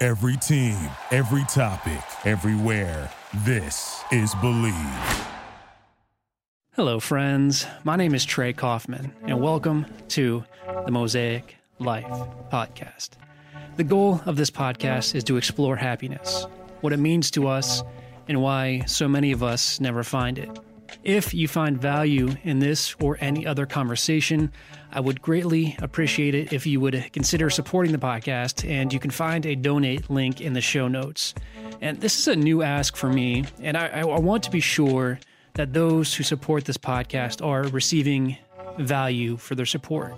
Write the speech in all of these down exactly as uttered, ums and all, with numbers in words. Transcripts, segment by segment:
Every team, every topic, everywhere. This is Believe. Hello, friends. My name is Trey Kaufman, and welcome to the Mosaic Life Podcast. The goal of this podcast is to explore happiness, what it means to us, and why so many of us never find it. If you find value in this or any other conversation, I would greatly appreciate it if you would consider supporting the podcast, and you can find a donate link in the show notes. And this is a new ask for me, and I, I want to be sure that those who support this podcast are receiving value for their support.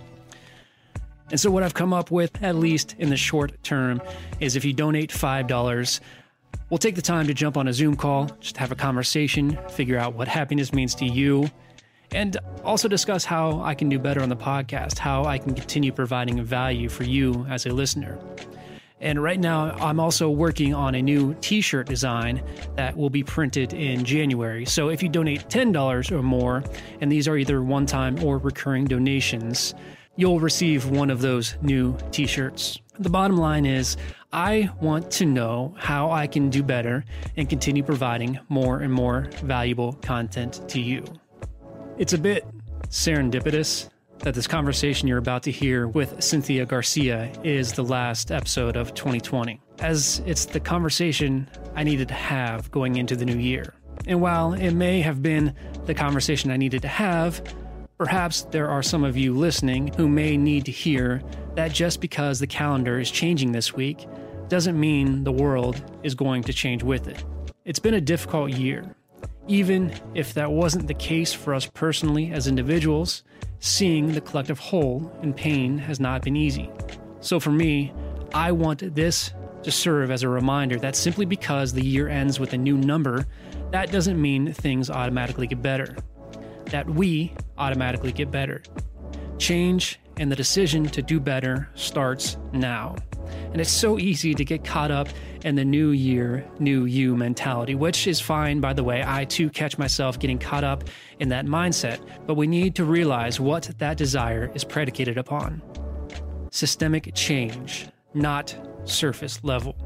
And so what I've come up with, at least in the short term, is if you donate five dollars, we'll take the time to jump on a Zoom call, just have a conversation, figure out what happiness means to you, and also discuss how I can do better on the podcast, how I can continue providing value for you as a listener. And right now, I'm also working on a new t-shirt design that will be printed in January. So if you donate ten dollars or more, and these are either one-time or recurring donations, you'll receive one of those new t-shirts. The bottom line is, I want to know how I can do better and continue providing more and more valuable content to you. It's a bit serendipitous that this conversation you're about to hear with Cynthia Garcia is the last episode of twenty twenty, as it's the conversation I needed to have going into the new year. And while it may have been the conversation I needed to have, perhaps there are some of you listening who may need to hear that just because the calendar is changing this week doesn't mean the world is going to change with it. It's been a difficult year. Even if that wasn't the case for us personally as individuals, seeing the collective whole in pain has not been easy. So for me, I want this to serve as a reminder that simply because the year ends with a new number, that doesn't mean things automatically get better. That we automatically get better. Change and the decision to do better starts now. And it's so easy to get caught up in the new year, new you mentality, which is fine, by the way. I too catch myself getting caught up in that mindset, but we need to realize what that desire is predicated upon. Systemic change, not surface level.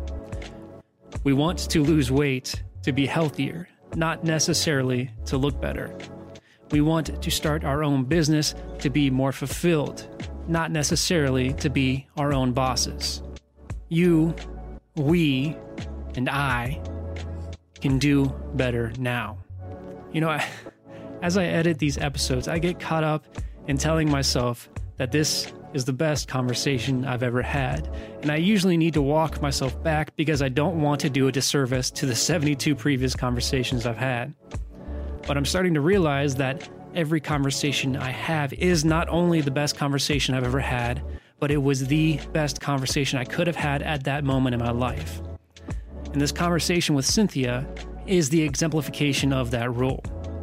We want to lose weight to be healthier, not necessarily to look better. We want to start our own business to be more fulfilled, not necessarily to be our own bosses. You, we, and I can do better now. You know, I, as I edit these episodes, I get caught up in telling myself that this is the best conversation I've ever had. And I usually need to walk myself back because I don't want to do a disservice to the seventy-two previous conversations I've had. But I'm starting to realize that every conversation I have is not only the best conversation I've ever had, but it was the best conversation I could have had at that moment in my life. And this conversation with Cynthia is the exemplification of that rule.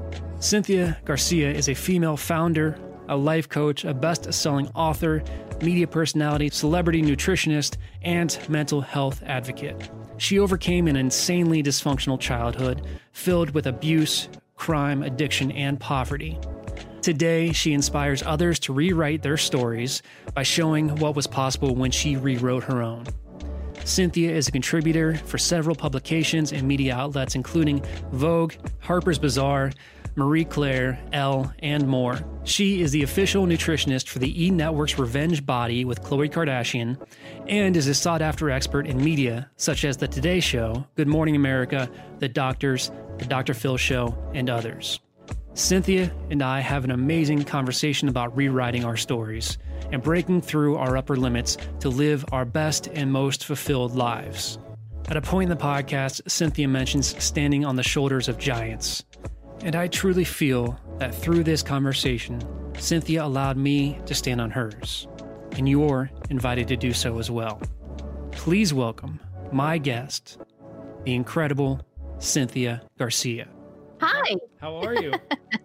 Cynthia Garcia is a female founder, a life coach, a best-selling author, media personality, celebrity nutritionist, and mental health advocate. She overcame an insanely dysfunctional childhood filled with abuse, crime, addiction, and poverty. Today, she inspires others to rewrite their stories by showing what was possible when she rewrote her own. Cynthia is a contributor for several publications and media outlets, including Vogue, Harper's Bazaar, Marie Claire, Elle, and more. She is the official nutritionist for the E! Network's Revenge Body with Khloe Kardashian, and is a sought-after expert in media such as The Today Show, Good Morning America, The Doctors, The Doctor Phil Show, and others. Cynthia and I have an amazing conversation about rewriting our stories and breaking through our upper limits to live our best and most fulfilled lives. At a point in the podcast, Cynthia mentions standing on the shoulders of giants. And I truly feel that through this conversation, Cynthia allowed me to stand on hers. And you're invited to do so as well. Please welcome my guest, the incredible Cynthia Garcia. Hi. How are you?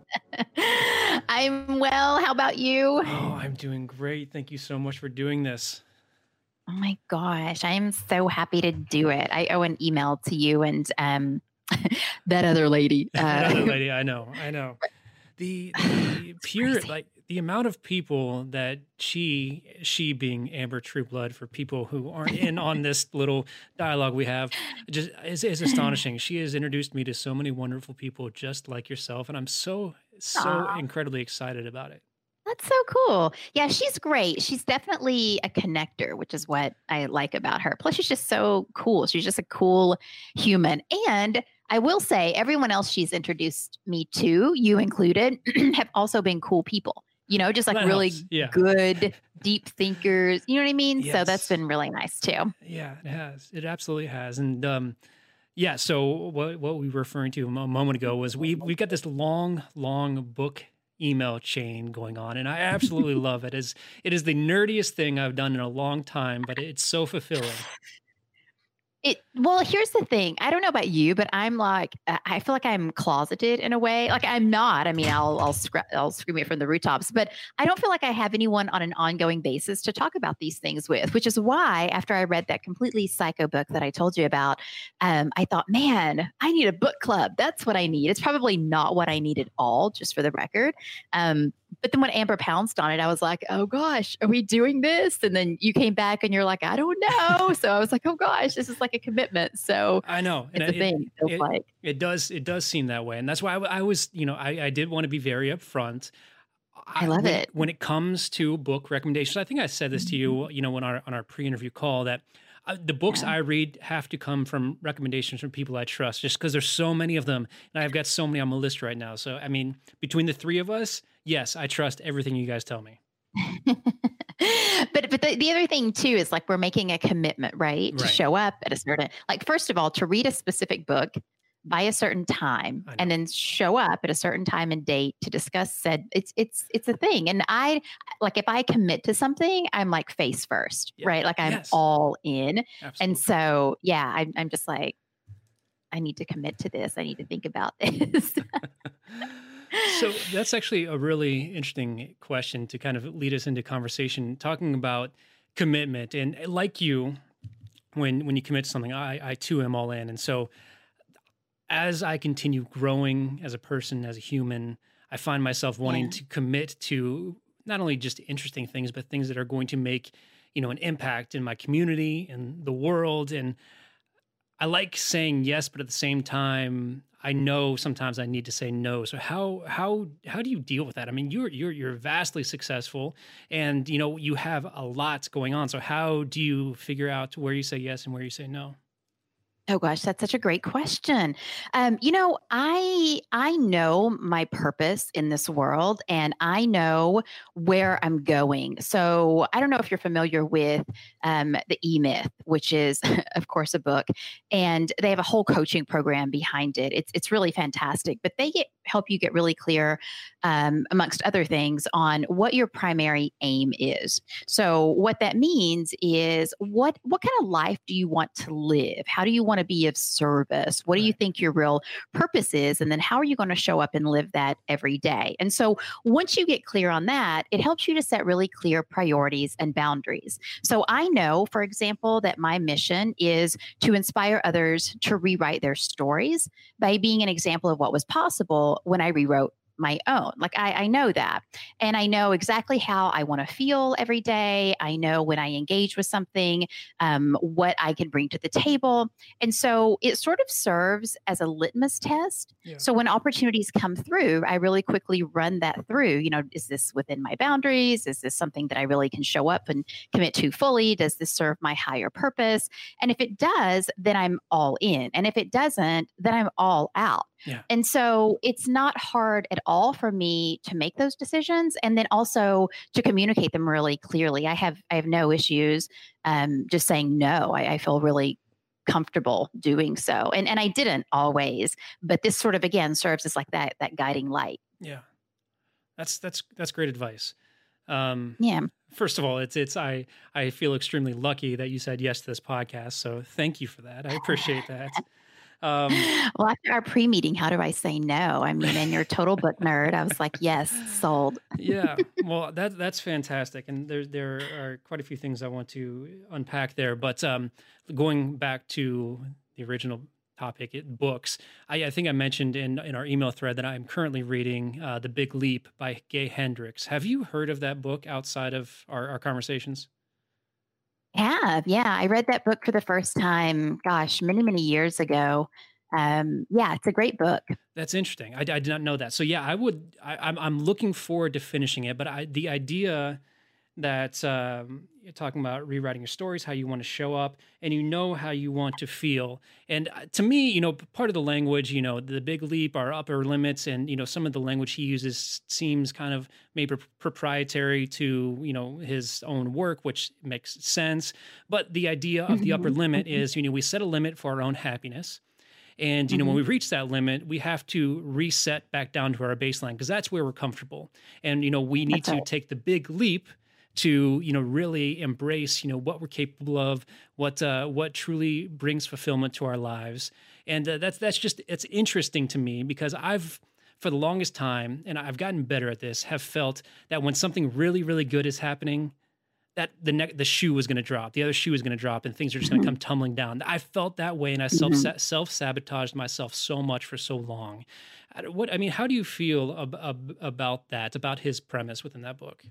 I'm well. How about you? Oh, I'm doing great. Thank you so much for doing this. Oh my gosh. I am so happy to do it. I owe an email to you and um, that other lady. Uh, that other lady, I know, I know. The, the pure, crazy. like the amount of people that she, she being Amber Trueblood, for people who aren't in on this little dialogue we have, just is, is astonishing. She has introduced me to so many wonderful people just like yourself, and I'm so, so Aw. incredibly excited about it. That's so cool. Yeah, she's great. She's definitely a connector, which is what I like about her. Plus, she's just so cool. She's just a cool human. And I will say, everyone else she's introduced me to, you included, have also been cool people. You know, just like That really helps. Yeah. good, deep thinkers. You know what I mean? So Yes. that's been really nice too. Yeah, it has. It absolutely has. And um, yeah, so what what we were referring to a mo- moment ago was we we've got this long, long book email chain going on, and I absolutely love it. It's, it is the nerdiest thing I've done in a long time, but it's so fulfilling. It well, here's the thing. I don't know about you, but I'm like, uh, I feel like I'm closeted in a way. Like I'm not. I mean, I'll I'll scr- I'll scream it from the rooftops, but I don't feel like I have anyone on an ongoing basis to talk about these things with. Which is why, after I read that completely psycho book that I told you about, um, I thought, man, I need a book club. That's what I need. It's probably not what I need at all, just for the record. Um, But then when Amber pounced on it, I was like, oh gosh, are we doing this? And then you came back and you're like, I don't know. So I was like, oh gosh, this is like a commitment. So I know. And it's a it, thing. It feels it, like. it does. It does seem that way, and that's why I, w- I was, you know, I, I did want to be very upfront. I love when, it. when it comes to book recommendations. I think I said this to you, you know, when our on our pre-interview call, that uh, the books Yeah. I read have to come from recommendations from people I trust, just because there's so many of them, and I've got so many on my list right now. So, I mean, between the three of us, yes, I trust everything you guys tell me. but but the, the other thing too is like we're making a commitment, right? To Right. show up at a certain, like first of all, to read a specific book by a certain time I know. and then show up at a certain time and date to discuss said it's it's it's a thing. And I like if I commit to something, I'm like face first, Yeah. right? Like I'm Yes. all in. Absolutely. And so yeah, I'm I'm just like, I need to commit to this. I need to think about this. So that's actually a really interesting question to kind of lead us into conversation, talking about commitment. And like you, when when you commit to something, I, I too am all in. And so as I continue growing as a person, as a human, I find myself wanting Yeah. to commit to not only just interesting things, but things that are going to make, you know, an impact in my community and the world. And I like saying yes, but at the same time, I know sometimes I need to say no. So how how how do you deal with that? I mean, you're you're you're vastly successful, and you know you have a lot going on. So how do you figure out where you say yes and where you say no? Oh gosh, that's such a great question. Um, you know, I I know my purpose in this world and I know where I'm going. So I don't know if you're familiar with um, the E Myth, which is of course a book, and they have a whole coaching program behind it. It's it's really fantastic, but they get, help you get really clear, um, amongst other things, on what your primary aim is. So what that means is what what kind of life do you want to live? How do you want to be of service? What do you Right. think your real purpose is? And then how are you going to show up and live that every day? And so once you get clear on that, it helps you to set really clear priorities and boundaries. So I know, for example, that my mission is to inspire others to rewrite their stories by being an example of what was possible when I rewrote my own. Like I, I know that. And I know exactly how I want to feel every day. I know when I engage with something, um, what I can bring to the table. And so it sort of serves as a litmus test. Yeah. So when opportunities come through, I really quickly run that through. You know, is this within my boundaries? Is this something that I really can show up and commit to fully? Does this serve my higher purpose? And if it does, then I'm all in. And if it doesn't, then I'm all out. Yeah. And so it's not hard at all for me to make those decisions and then also to communicate them really clearly. I have I have no issues um, just saying no. I, I feel really comfortable doing so. And and I didn't always, but this sort of again serves as like that that guiding light. Yeah. That's that's that's great advice. Um, Yeah. First of all, it's it's I I feel extremely lucky that you said yes to this podcast. So thank you for that. I appreciate that. Um, Well, after our pre-meeting, how do I say no? I mean, and you're a total book nerd. I was like, yes, sold. yeah, well, that that's fantastic, and there there are quite a few things I want to unpack there. But um, going back to the original topic, it, books. I, I think I mentioned in, in our email thread that I'm currently reading uh, The Big Leap by Gay Hendricks. Have you heard of that book outside of our, our conversations? Have, yeah. I read that book for the first time, gosh, many, many years ago. Um, yeah, it's a great book. That's interesting. I, I did not know that. So yeah, I would. I, I'm I'm looking forward to finishing it. But I, the idea that um, you're talking about rewriting your stories, how you want to show up, and you know how you want to feel. And uh, to me, you know, part of the language, you know, the big leap, our upper limits, and you know, some of the language he uses seems kind of maybe proprietary to you know his own work, which makes sense. But the idea of the upper limit is, you know, we set a limit for our own happiness. And, you know, mm-hmm. when we reach that limit, we have to reset back down to our baseline because that's where we're comfortable. And, you know, we need that's to right. take the big leap to, you know, really embrace, you know, what we're capable of, what uh, what truly brings fulfillment to our lives. And uh, that's that's just, it's interesting to me because I've, for the longest time, and I've gotten better at this, have felt that when something really, really good is happening, that the ne- the shoe was going to drop, the other shoe is going to drop, and things are just going to come tumbling down. I felt that way, and I self mm-hmm. self sabotaged myself so much for so long. What I mean, how do you feel ab- ab- about that? About his premise within that book?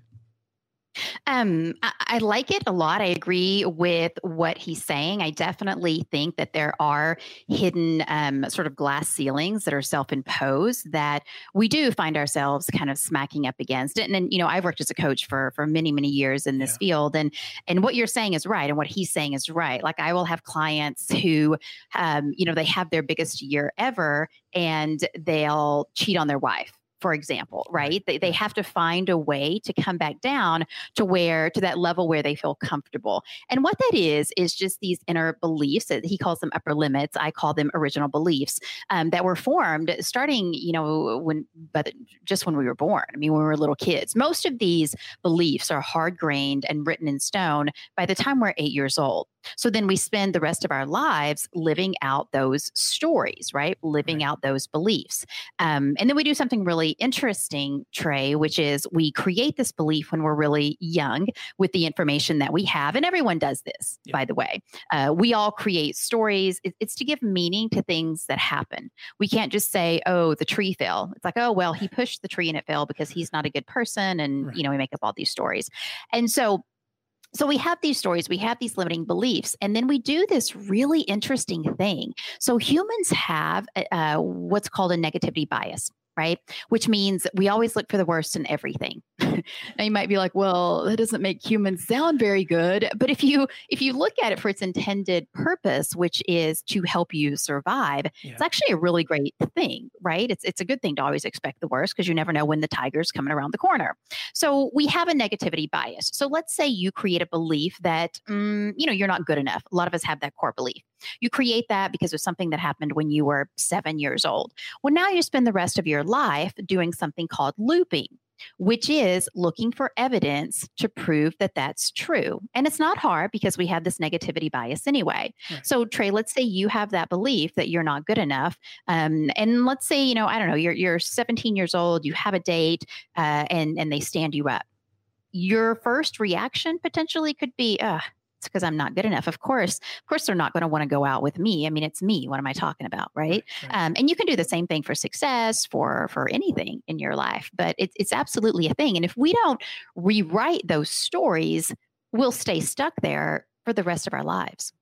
Um, I, I like it a lot. I agree with what he's saying. I definitely think that there are hidden um, sort of glass ceilings that are self-imposed that we do find ourselves kind of smacking up against. And, and you know, I've worked as a coach for for many, many years in this yeah. field, and and what you're saying is right, and what he's saying is right. Like I will have clients who, um, you know, they have their biggest year ever, and they'll cheat on their wife, for example, right? They, they have to find a way to come back down to where, to that level where they feel comfortable. And what that is, is just these inner beliefs that he calls them upper limits. I call them original beliefs um, that were formed starting, you know, when, but just when we were born. I mean, when we were little kids. Most of these beliefs are hard grained and written in stone by the time we're eight years old. So then we spend the rest of our lives living out those stories, right? Living right. out those beliefs. Um, and then we do something really interesting, Trey, which is we create this belief when we're really young with the information that we have. And everyone does this, yeah. by the way. Uh, we all create stories. It, it's to give meaning to things that happen. We can't just say, oh, the tree fell. It's like, oh, well, he pushed the tree and it fell because he's not a good person. And, right. you know, we make up all these stories. And so So we have these stories, we have these limiting beliefs, and then we do this really interesting thing. So humans have uh, what's called a negativity bias, right? Which means we always look for the worst in everything. Now you might be like, well, that doesn't make humans sound very good. But if you if you look at it for its intended purpose, which is to help you survive, yeah. it's actually a really great thing, right? It's it's a good thing to always expect the worst because you never know when the tiger's coming around the corner. So we have a negativity bias. So let's say you create a belief that, um, you know, you're not good enough. A lot of us have that core belief. You create that because of something that happened when you were seven years old. Well, now you spend the rest of your life doing something called looping, which is looking for evidence to prove that that's true. And it's not hard because we have this negativity bias anyway. Right. So Trey, let's say you have that belief that you're not good enough. Um, and let's say, you know, I don't know, you're, you're seventeen years old, you have a date uh, and, and they stand you up. Your first reaction potentially could be, uh, it's because I'm not good enough. Of course, of course, they're not going to want to go out with me. I mean, it's me. What am I talking about, right? right, right. Um, and you can do the same thing for success, for for anything in your life. But it's it's absolutely a thing. And if we don't rewrite those stories, we'll stay stuck there for the rest of our lives.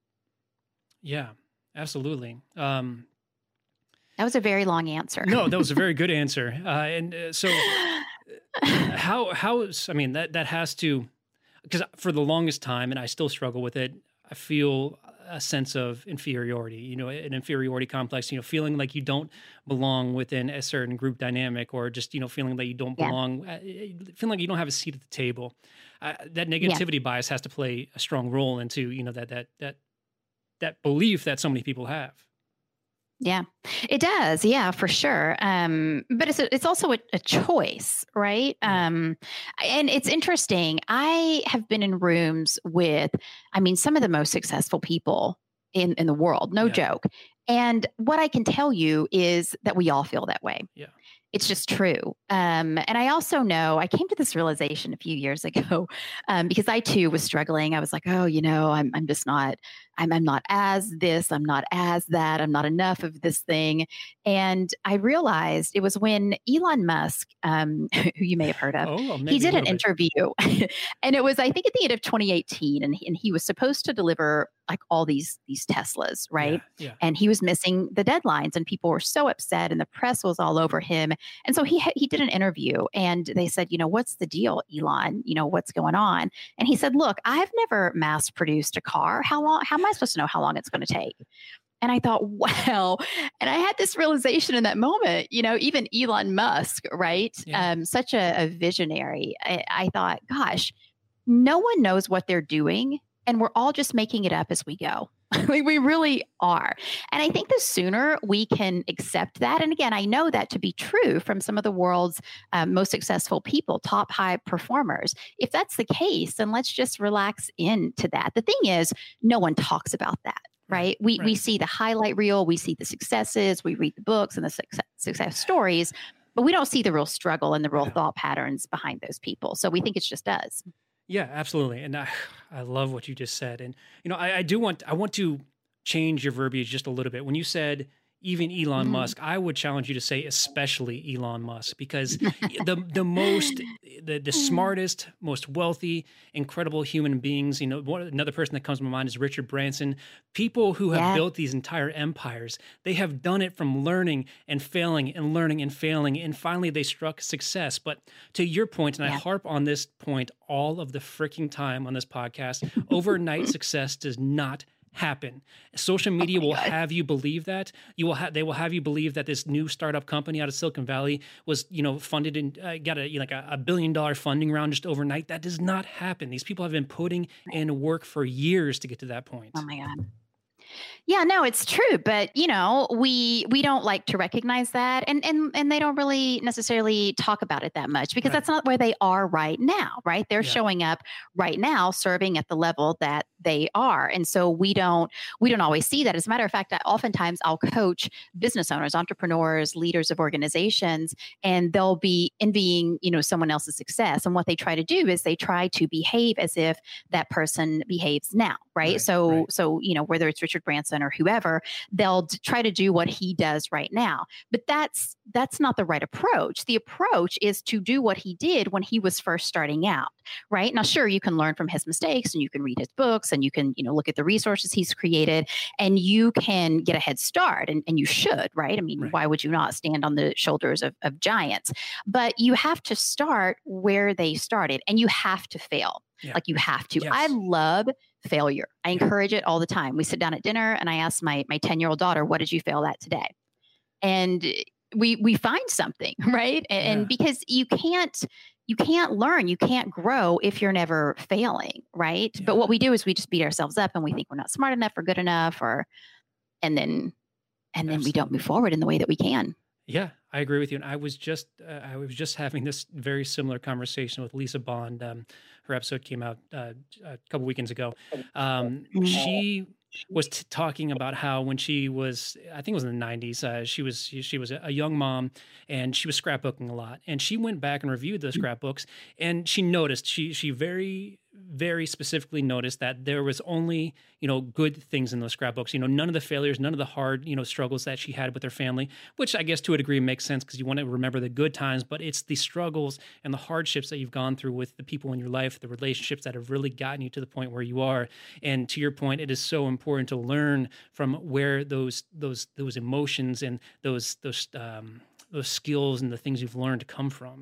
Yeah, absolutely. Um, that was a very long answer. No, that was a very good answer. Uh, and uh, so, how how is I mean that that has to. Because for the longest time, and I still struggle with it, I feel a sense of inferiority, you know, an inferiority complex, you know, feeling like you don't belong within a certain group dynamic, or just, you know, feeling that you don't belong, yeah. feeling like you don't have a seat at the table. Uh, that negativity yeah. bias has to play a strong role into, you know, that, that, that, that belief that so many people have. Yeah, it does. Yeah, for sure. Um, but it's a, it's also a, a choice, right? Um, and it's interesting. I have been in rooms with, I mean, some of the most successful people in, in the world, no yeah. joke. And what I can tell you is that we all feel that way. Yeah. It's just true. Um, and I also know I came to this realization a few years ago um, because I too was struggling. I was like, oh, you know, I'm, I'm just not, I'm, I'm not as this, I'm not as that, I'm not enough of this thing. And I realized it was when Elon Musk, um, who you may have heard of, Oh, well, he maybe a did an little bit. interview and it was, I think at the end of twenty eighteen, and he, and he was supposed to deliver like all these, these Teslas, right? Yeah, yeah. And he was missing the deadlines and people were so upset and the press was all over him. And so he he did an interview and they said, you know, what's the deal, Elon? You know, what's going on? And he said, look, I've never mass produced a car. How long, how am I supposed to know how long it's going to take? And I thought, wow. And I had this realization in that moment, you know, even Elon Musk, right? Yeah. Um, such a, a visionary. I, I thought, gosh, no one knows what they're doing. And we're all just making it up as we go. Like we really are. And I think the sooner we can accept that, and again, I know that to be true from some of the world's um, most successful people, top high performers. If that's the case, then let's just relax into that. The thing is, no one talks about that. Right. We right. we see the highlight reel, we see the successes, we read the books and the success, success stories, but we don't see the real struggle and the real thought patterns behind those people. So we think it's just us. Yeah, absolutely. And I, I love what you just said. And, you know, I, I do want, I want to change your verbiage just a little bit. When you said even Elon Mm. Musk, I would challenge you to say especially Elon Musk, because the the most, the, the smartest, most wealthy, incredible human beings, you know, one, another person that comes to my mind is Richard Branson. People who have Yeah. built these entire empires, they have done it from learning and failing and learning and failing. And finally they struck success. But to your point, and I Yeah. harp on this point all of the freaking time on this podcast, overnight success does not happen. Social media Oh my will God. have you believe that. You will have they will have you believe that this new startup company out of Silicon Valley was, you know, funded and uh, got a you know, like a, a billion dollar funding round just overnight. That does not happen. These people have been putting in work for years to get to that point. Oh my God. Yeah, no, it's true, but you know, we we don't like to recognize that, and and and they don't really necessarily talk about it that much because Right. that's not where they are right now, right? They're Yeah. showing up right now, serving at the level that they are, and so we don't we don't always see that. As a matter of fact, I, oftentimes I'll coach business owners, entrepreneurs, leaders of organizations, and they'll be envying, you know, someone else's success, and what they try to do is they try to behave as if that person behaves now, right? Right, so right. so you know, whether it's Richard Branson or whoever, they'll d- try to do what he does right now. But that's that's not the right approach. The approach is to do what he did when he was first starting out, right? Now, sure, you can learn from his mistakes and you can read his books and you can, you know, look at the resources he's created and you can get a head start, and, and you should, right? I mean, Right. why would you not stand on the shoulders of, of giants? But you have to start where they started and you have to fail. Yeah. Like you have to. Yes. I love failure. I encourage it all the time. We sit down at dinner and I ask my my ten-year-old daughter, what did you fail at today? And we we find something, right? And, Yeah. and because you can't you can't learn, you can't grow if you're never failing, right? Yeah. But what we do is we just beat ourselves up and we think we're not smart enough or good enough, or and then and then we don't Absolutely. move forward in the way that we can. Yeah, I agree with you. And I was just uh, I was just having this very similar conversation with Lisa Bond. Um, her episode came out uh, a couple weekends ago. Um, she was t- talking about how when she was, I think it was in the nineties, uh, she was she, she was a young mom and she was scrapbooking a lot. And she went back and reviewed those scrapbooks, and she noticed she she very very specifically noticed that there was only, you know, good things in those scrapbooks. You know, none of the failures, none of the hard, you know, struggles that she had with her family, which I guess to a degree makes sense because you want to remember the good times, but it's the struggles and the hardships that you've gone through with the people in your life, the relationships that have really gotten you to the point where you are. And to your point, it is so important to learn from where those those those emotions and those those um, those skills and the things you've learned come from.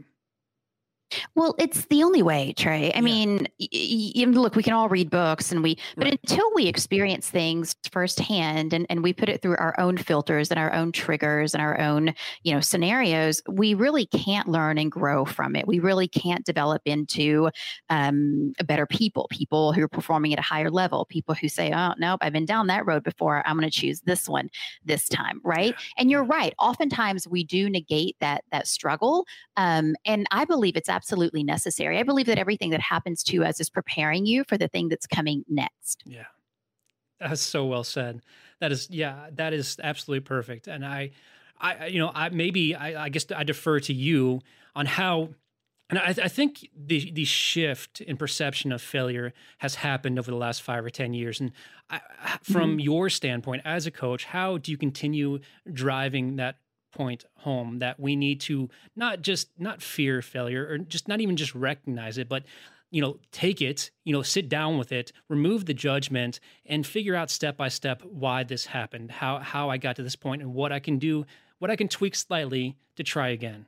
Well, it's the only way, Trey. I Yeah. mean, y- y- y- look, we can all read books and we, but Right. until we experience things firsthand and, and we put it through our own filters and our own triggers and our own, you know, scenarios, we really can't learn and grow from it. We really can't develop into um, better people, people who are performing at a higher level, people who say, oh, nope, I've been down that road before. I'm going to choose this one this time. Right. And you're right. Oftentimes we do negate that, that struggle. Um, and I believe it's absolutely necessary. I believe that everything that happens to us is preparing you for the thing that's coming next. Yeah. That's so well said. That is, yeah, that is absolutely perfect. And I, I, you know, I maybe I, I guess I defer to you on how, and I, I think the the shift in perception of failure has happened over the last five or ten years. And I, from mm-hmm. your standpoint as a coach, how do you continue driving that point home that we need to not just not fear failure or just not even just recognize it, but you know, take it, you know, sit down with it, remove the judgment, and figure out step by step why this happened, how how I got to this point, and what I can do, what I can tweak slightly to try again?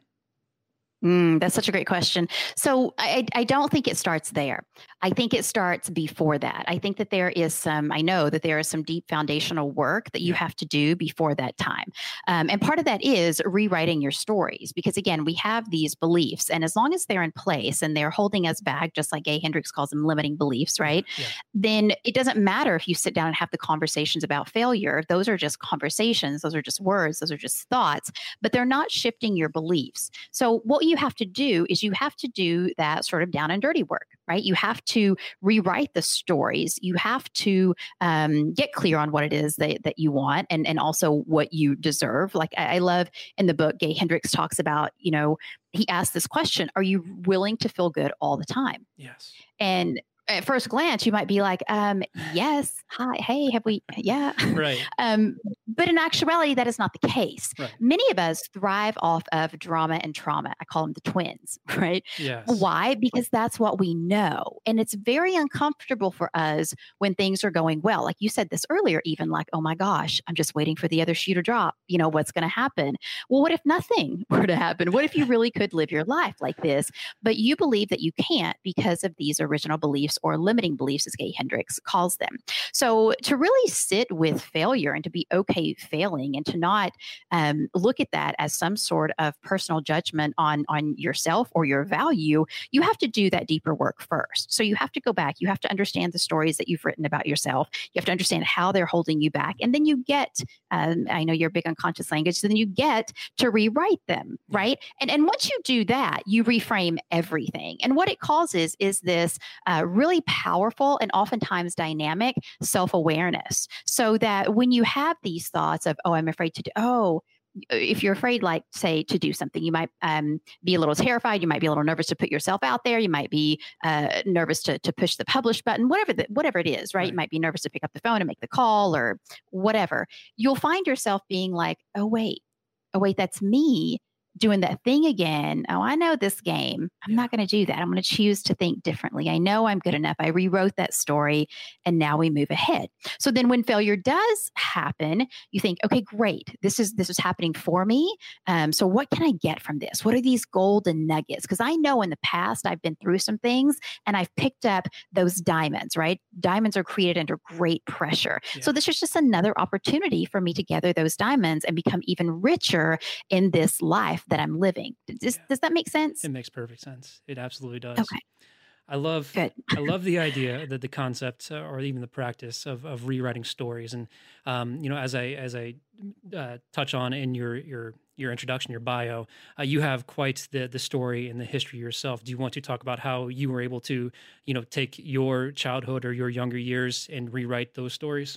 Mm, that's such a great question. So I, I don't think it starts there. I think it starts before that. I think that there is some, I know that there is some deep foundational work that you have to do before that time. Um, and part of that is rewriting your stories, because again, we have these beliefs, and as long as they're in place and they're holding us back, just like Gay Hendricks calls them limiting beliefs, right? Yeah. Then it doesn't matter if you sit down and have the conversations about failure. Those are just conversations. Those are just words. Those are just thoughts, but they're not shifting your beliefs. So what you have to do is you have to do that sort of down and dirty work, right? You have to rewrite the stories. You have to um, get clear on what it is that, that you want, and, and also what you deserve. Like I, I love in the book, Gay Hendricks talks about, you know, he asked this question, are you willing to feel good all the time? Yes. And at first glance, you might be like, um, yes, hi, hey, have we, yeah. Right. um, but in actuality, that is not the case. Right. Many of us thrive off of drama and trauma. I call them the twins, right? Yes. Why? Because that's what we know. And it's very uncomfortable for us when things are going well. Like you said this earlier, even like, oh my gosh, I'm just waiting for the other shoe to drop. You know, what's going to happen? Well, what if nothing were to happen? What if you really could live your life like this, but you believe that you can't because of these original beliefs or limiting beliefs, as Gay Hendricks calls them. So to really sit with failure and to be okay failing, and to not um, look at that as some sort of personal judgment on, on yourself or your value, you have to do that deeper work first. So you have to go back. You have to understand the stories that you've written about yourself. You have to understand how they're holding you back. And then you get, um, I know you're big on conscious language, so then you get to rewrite them, right? And, and once you do that, you reframe everything. And what it causes is this uh, really powerful and oftentimes dynamic self-awareness, so that when you have these thoughts of, oh, I'm afraid to do, oh, if you're afraid, like say, to do something, you might um, be a little terrified. You might be a little nervous to put yourself out there. You might be uh, nervous to, to push the publish button, whatever the, whatever it is, right? right? You might be nervous to pick up the phone and make the call or whatever. You'll find yourself being like, oh, wait, oh, wait, that's me doing that thing again. Oh, I know this game. I'm yeah. not going to do that. I'm going to choose to think differently. I know I'm good enough. I rewrote that story, and now we move ahead. So then when failure does happen, you think, okay, great. This is, this is happening for me. Um, so what can I get from this? What are these golden nuggets? Because I know in the past I've been through some things and I've picked up those diamonds, right? Diamonds are created under great pressure. Yeah. So this is just another opportunity for me to gather those diamonds and become even richer in this life that I'm living. Does, yeah. does that make sense? It makes perfect sense. It absolutely does. Okay. I love, Good. I love the idea that the concept uh, or even the practice of, of rewriting stories. And, um, you know, as I, as I uh, touch on in your, your, your introduction, your bio, uh, you have quite the, the story and the history yourself. Do you want to talk about how you were able to, you know, take your childhood or your younger years and rewrite those stories?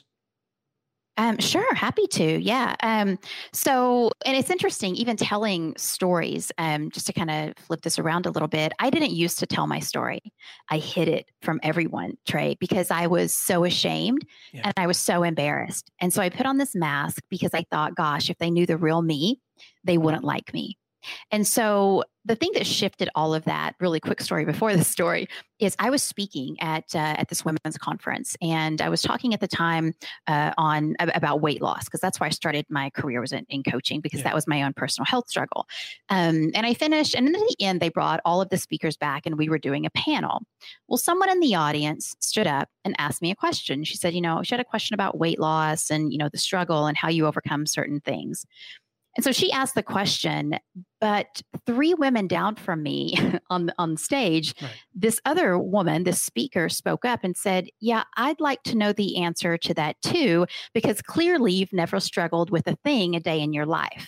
Um, sure. Happy to. Yeah. Um, so, and it's interesting, even telling stories, um, just to kind of flip this around a little bit, I didn't used to tell my story. I hid it from everyone, Trey, because I was so ashamed yeah. and I was so embarrassed. And so I put on this mask because I thought, gosh, if they knew the real me, they wouldn't like me. And so the thing that shifted all of that, really quick story before this story, is I was speaking at uh, at this women's conference, and I was talking at the time uh, on about weight loss, because that's where I started my career, was in, in coaching, because yeah. that was my own personal health struggle. Um, and I finished, and then at the end, they brought all of the speakers back, and we were doing a panel. Well, someone in the audience stood up and asked me a question. She said, you know, she had a question about weight loss and, you know, the struggle and how you overcome certain things. And so she asked the question, but three women down from me on, on stage, right. this other woman, this speaker, spoke up and said, yeah, I'd like to know the answer to that too, because clearly you've never struggled with a thing a day in your life.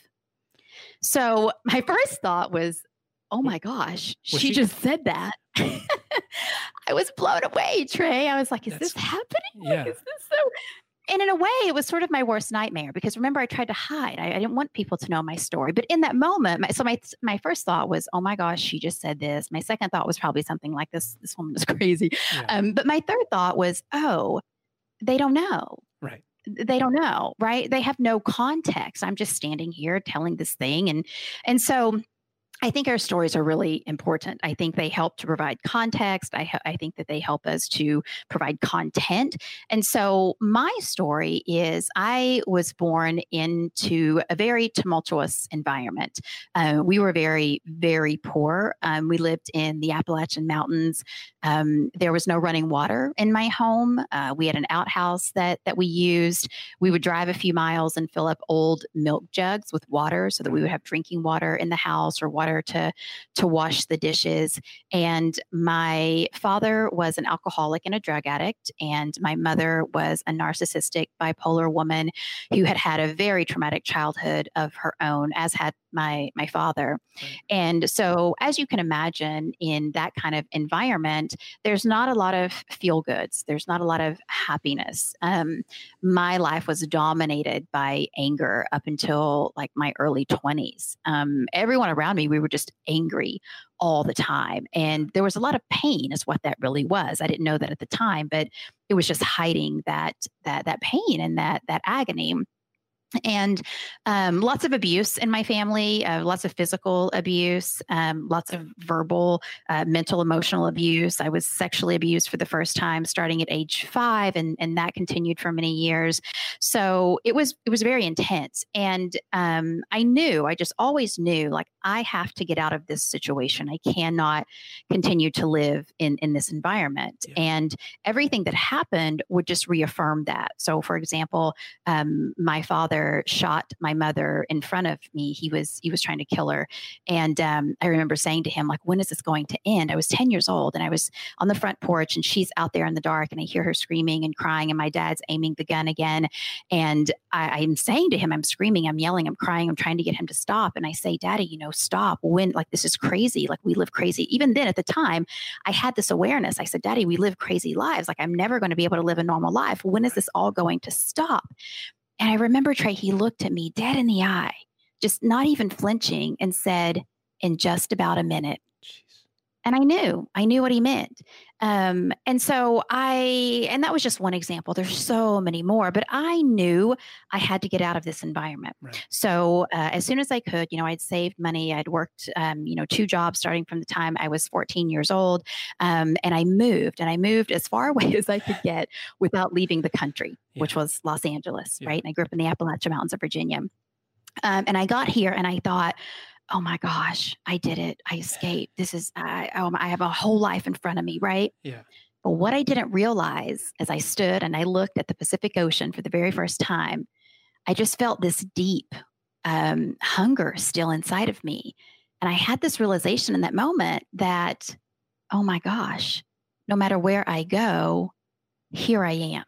So my first thought was, oh my gosh, she, she just said that. I was blown away, Trey. I was like, is That's, this happening? Yeah. Is this so? And in a way, it was sort of my worst nightmare because remember, I tried to hide. I, I didn't want people to know my story. But in that moment, my, so my my first thought was, "Oh my gosh, she just said this." My second thought was probably something like, "This this woman is crazy." Yeah. Um, but my third thought was, "Oh, they don't know. Right. They don't know, right? They have no context. I'm just standing here telling this thing." And and so I think our stories are really important. I think they help to provide context. I, I think that they help us to provide content. And so my story is I was born into a very tumultuous environment. Uh, we were very, very poor. Um, we lived in the Appalachian Mountains. Um, there was no running water in my home. Uh, we had an outhouse that that we used. We would drive a few miles and fill up old milk jugs with water so that we would have drinking water in the house or water to to wash the dishes. And my father was an alcoholic and a drug addict, and my mother was a narcissistic bipolar woman who had had a very traumatic childhood of her own, as had my my father. Right. And so, as you can imagine, in that kind of environment, there's not a lot of feel goods. There's not a lot of happiness. Um, my life was dominated by anger up until like my early twenties. Um, everyone around me, we were just angry all the time. And there was a lot of pain is what that really was. I didn't know that at the time, but it was just hiding that that that pain and that that agony. And um, lots of abuse in my family, uh, lots of physical abuse, um, lots of verbal, uh, mental, emotional abuse. I was sexually abused for the first time starting at age five, and, and that continued for many years. So it was it was very intense. And um, I knew, I just always knew, like, I have to get out of this situation. I cannot continue to live in, in this environment. Yeah. And everything that happened would just reaffirm that. So, for example, um, my father shot my mother in front of me. He was he was trying to kill her. And um, I remember saying to him, like, when is this going to end? I was ten years old and I was on the front porch and she's out there in the dark and I hear her screaming and crying and my dad's aiming the gun again. And I, I'm saying to him, I'm screaming, I'm yelling, I'm crying, I'm trying to get him to stop. And I say, Daddy, you know, stop. When, like, this is crazy. Like, we live crazy. Even then at the time, I had this awareness. I said, Daddy, we live crazy lives. Like, I'm never going to be able to live a normal life. When is this all going to stop? And I remember, Trey, he looked at me dead in the eye, just not even flinching, and said, in just about a minute. Jeez. And I knew, I knew what he meant. Um, and so I, and that was just one example. There's so many more, but I knew I had to get out of this environment. Right. So uh, as soon as I could, you know, I'd saved money. I'd worked, um, you know, two jobs starting from the time I was fourteen years old. Um, and I moved and I moved as far away as I could get without leaving the country, Yeah. which was Los Angeles, Yeah. right? And I grew up in the Appalachian Mountains of Virginia. Um, and I got here and I thought, oh my gosh, I did it. I escaped. This is, I, um, I have a whole life in front of me, right? Yeah. But what I didn't realize as I stood and I looked at the Pacific Ocean for the very first time, I just felt this deep um, hunger still inside of me. And I had this realization in that moment that, oh my gosh, no matter where I go, here I am.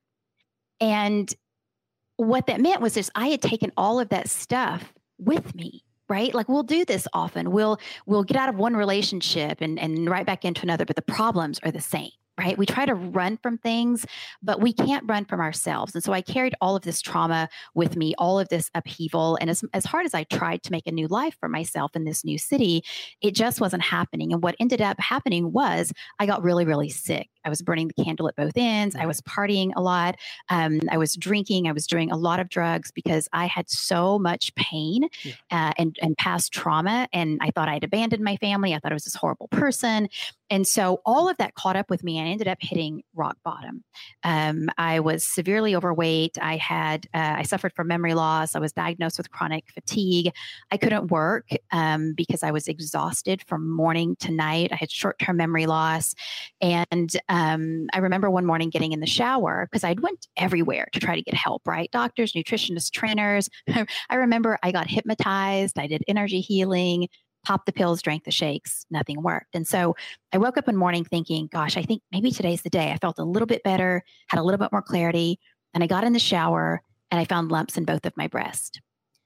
And what that meant was just I had taken all of that stuff with me. Right? Like, we'll do this often. We'll we'll get out of one relationship and, and right back into another, but the problems are the same. Right? We try to run from things, but we can't run from ourselves. And so I carried all of this trauma with me, all of this upheaval. And as, as hard as I tried to make a new life for myself in this new city, it just wasn't happening. And what ended up happening was I got really, really sick. I was burning the candle at both ends. I was partying a lot. Um, I was drinking. I was doing a lot of drugs because I had so much pain Yeah. uh, and, and past trauma. And I thought I'd abandoned my family. I thought I was this horrible person. And so all of that caught up with me and I ended up hitting rock bottom. Um, I was severely overweight. I had, uh, I suffered from memory loss. I was diagnosed with chronic fatigue. I couldn't work um, because I was exhausted from morning to night. I had short-term memory loss. And um, I remember one morning getting in the shower because I'd went everywhere to try to get help, right? Doctors, nutritionists, trainers. I remember I got hypnotized. I did energy healing, popped the pills, drank the shakes, nothing worked. And so I woke up one morning thinking, gosh, I think maybe today's the day. I felt a little bit better, had a little bit more clarity. And I got in the shower and I found lumps in both of my breasts.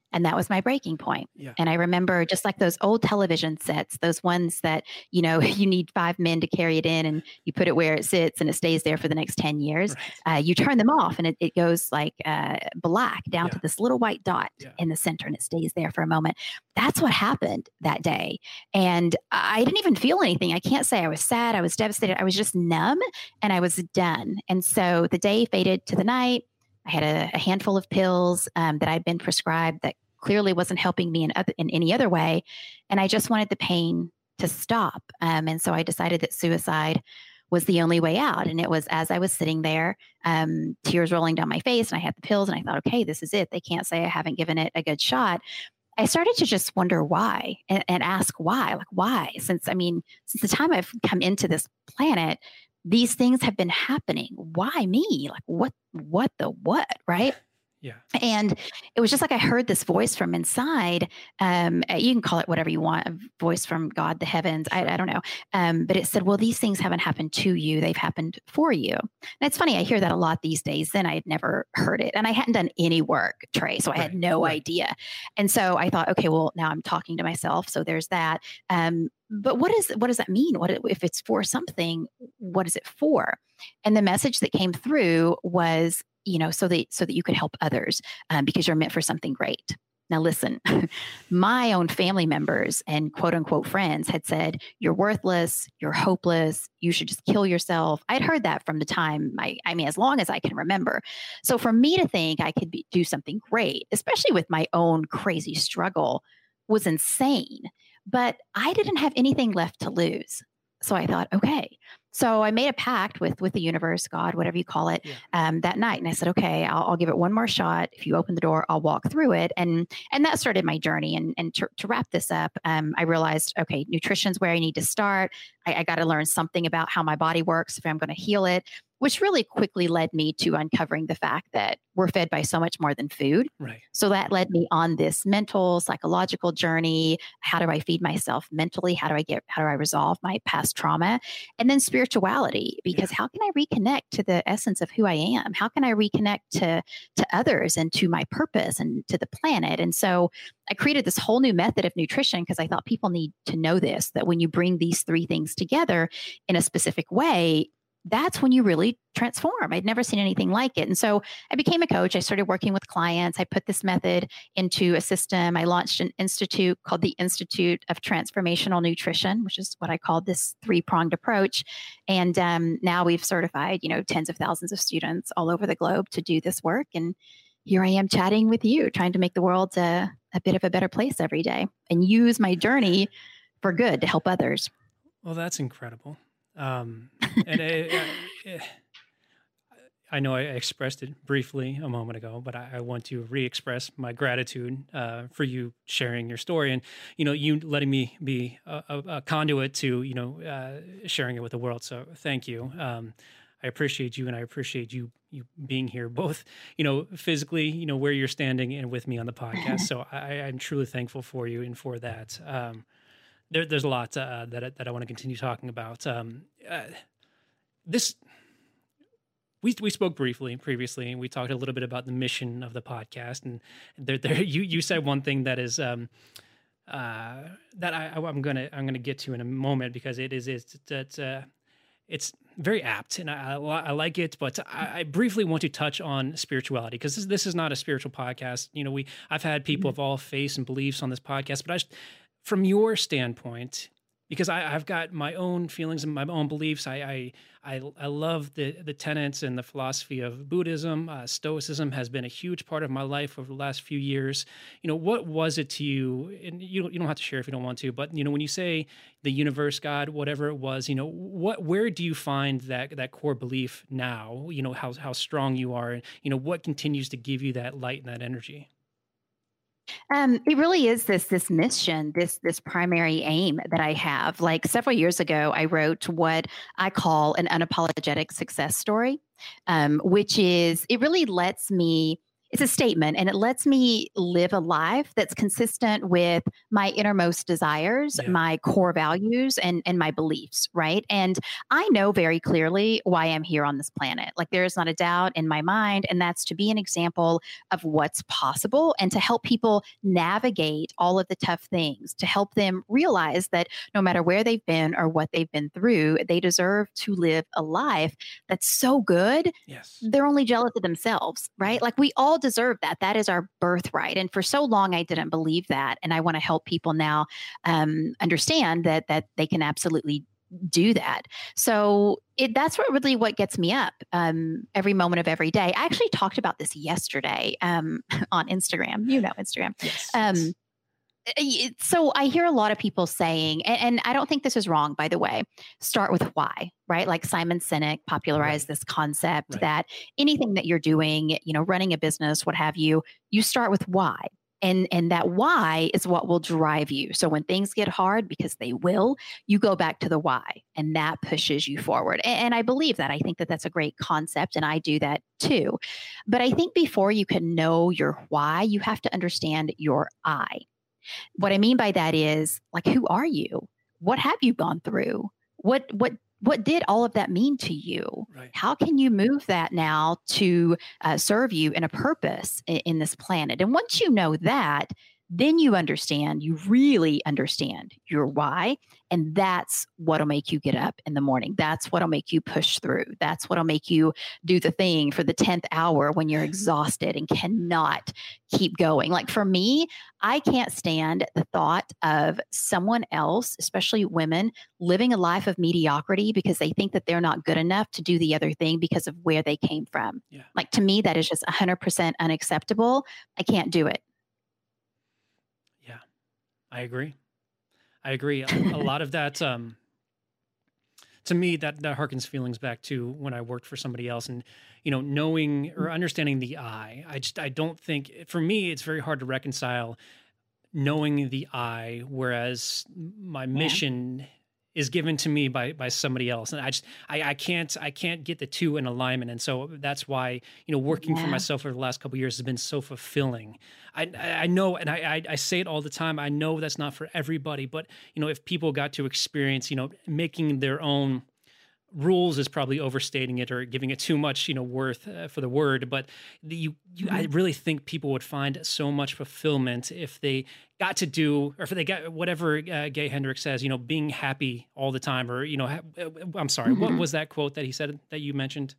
And that was my breaking point. Yeah. And I remember just like those old television sets, those ones that, you know, you need five men to carry it in and you put it where it sits and it stays there for the next ten years. Right. Uh, you turn them off and it, it goes like uh, black down Yeah. to this little white dot Yeah. in the center and it stays there for a moment. That's what happened that day. And I didn't even feel anything. I can't say I was sad. I was devastated. I was just numb and I was done. And so the day faded to the night. I had a, a handful of pills um, that I'd been prescribed that clearly wasn't helping me in, other, in any other way. And I just wanted the pain to stop. Um, and so I decided that suicide was the only way out. And it was as I was sitting there, um, tears rolling down my face, and I had the pills, and I thought, okay, this is it. They can't say I haven't given it a good shot. I started to just wonder why and, and ask why, like why? Since, I mean, since the time I've come into this planet, these things have been happening. Why me? Like what, what the what, right? Yeah. And it was just like I heard this voice from inside. Um, you can call it whatever you want, a voice from God, the heavens. I, I don't know. Um, but it said, well, these things haven't happened to you. They've happened for you. And it's funny. I hear that a lot these days. Then I had never heard it. And I hadn't done any work, Trey. So I Right, had no right. idea. And so I thought, okay, well, now I'm talking to myself. So there's that. Um, but what is what does that mean? What if it's for something? What is it for? And the message that came through was, you know, so that so that you could help others um, because you're meant for something great. Now, listen, my own family members and quote unquote friends had said, you're worthless, you're hopeless, you should just kill yourself. I'd heard that from the time, I, I mean, as long as I can remember. So for me to think I could be, do something great, especially with my own crazy struggle, was insane. But I didn't have anything left to lose. So I thought, okay. So I made a pact with with the universe, God, whatever you call it, Yeah. um, that night, and I said, okay, I'll, I'll give it one more shot. If you open the door, I'll walk through it, and and that started my journey. And and to, to wrap this up, um, I realized, okay, nutrition's where I need to start. I, I got to learn something about how my body works if I'm going to heal it, which really quickly led me to uncovering the fact that we're fed by so much more than food. Right. So that led me on this mental, psychological journey. How do I feed myself mentally? How do I get, how do I resolve my past trauma? And then spirituality, because how can I reconnect to the essence of who I am? How can I reconnect to, to others and to my purpose and to the planet? And so I created this whole new method of nutrition because I thought people need to know this, that when you bring these three things together in a specific way, that's when you really transform. I'd never seen anything like it. And so I became a coach. I started working with clients. I put this method into a system. I launched an institute called the Institute of Transformational Nutrition, which is what I called this three-pronged approach. And um, now we've certified, you know, tens of thousands of students all over the globe to do this work. And here I am chatting with you, trying to make the world a, a bit of a better place every day and use my journey for good to help others. Well, that's incredible. Um, and I, I, I know I expressed it briefly a moment ago, but I, I want to re-express my gratitude uh, for you sharing your story and, you know, you letting me be a, a, a conduit to, you know, uh, sharing it with the world. So thank you. Um, I appreciate you, and I appreciate you you being here, both, you know, physically, you know, where you're standing and with me on the podcast. So I, I'm truly thankful for you and for that. Um, There, there's a lot uh, that I, that I want to continue talking about. Um, uh, this we we spoke briefly previously, and we talked a little bit about the mission of the podcast. And there, there you you said one thing that is um, uh, that I, I'm gonna I'm gonna get to in a moment, because it is it's that uh, it's very apt, and I, I, I like it. But I, I briefly want to touch on spirituality, because this this is not a spiritual podcast. You know, we I've had people of all faiths and beliefs on this podcast, but I. Just, from your standpoint, because I, I've got my own feelings and my own beliefs, I I I, I love the the tenets and the philosophy of Buddhism. Uh, Stoicism has been a huge part of my life over the last few years. You know, what was it to you? And you don't, you don't have to share if you don't want to, but you know, when you say the universe, God, whatever it was, you know, what where do you find that that core belief now? You know, how how strong you are, and you know, what continues to give you that light and that energy? Um, it really is this this mission, this this primary aim that I have. Like several years ago, I wrote what I call an unapologetic success story, um, which is it really lets me It's a statement, and it lets me live a life that's consistent with my innermost desires, Yeah. my core values, and and my beliefs, right? And I know very clearly why I'm here on this planet. Like there is not a doubt in my mind, and that's to be an example of what's possible and to help people navigate all of the tough things, to help them realize that no matter where they've been or what they've been through, they deserve to live a life that's so good Yes. they're only jealous of themselves, right? Like we all deserve that. That is our birthright. And for so long, I didn't believe that. And I want to help people now um, understand that that they can absolutely do that. So it, that's what really what gets me up um, every moment of every day. I actually talked about this yesterday um, on Instagram. You know Instagram. Yes. Um, yes. it- So I hear a lot of people saying, and, and I don't think this is wrong, by the way, start with why, right? Like Simon Sinek popularized Right. this concept Right. that anything that you're doing, you know, running a business, what have you, you start with why. And, and that why is what will drive you. So when things get hard, because they will, you go back to the why and that pushes you forward. And, and I believe that. I think that that's a great concept and I do that too. But I think before you can know your why, you have to understand your I. What I mean by that is like, who are you? What have you gone through? What, what, what did all of that mean to you? Right. How can you move that now to uh, serve you in a purpose in, in this planet? And once you know that, then you understand, you really understand your why. And that's what'll make you get up in the morning. That's what'll make you push through. That's what'll make you do the thing for the tenth hour when you're exhausted and cannot keep going. Like for me, I can't stand the thought of someone else, especially women, living a life of mediocrity because they think that they're not good enough to do the other thing because of where they came from. Yeah. Like to me, that is just one hundred percent unacceptable. I can't do it. Yeah, I agree. I agree. A, a lot of that, um, to me, that that harkens feelings back to when I worked for somebody else, and you know, knowing or understanding the I. I just I don't think for me it's very hard to reconcile knowing the I, whereas my mission is given to me by by somebody else, and I just I, I can't I can't get the two in alignment, and so that's why you know working for Yeah. myself over the last couple of years has been so fulfilling. I I I know, and I, I I say it all the time. I know that's not for everybody, but you know if people got to experience you know making their own rules is probably overstating it or giving it too much, you know, worth uh, for the word. But the, you, you, I really think people would find so much fulfillment if they got to do, or if they got whatever uh, Gay Hendricks says, you know, being happy all the time, or you know, ha- I'm sorry, what Mhm. was that quote that he said that you mentioned?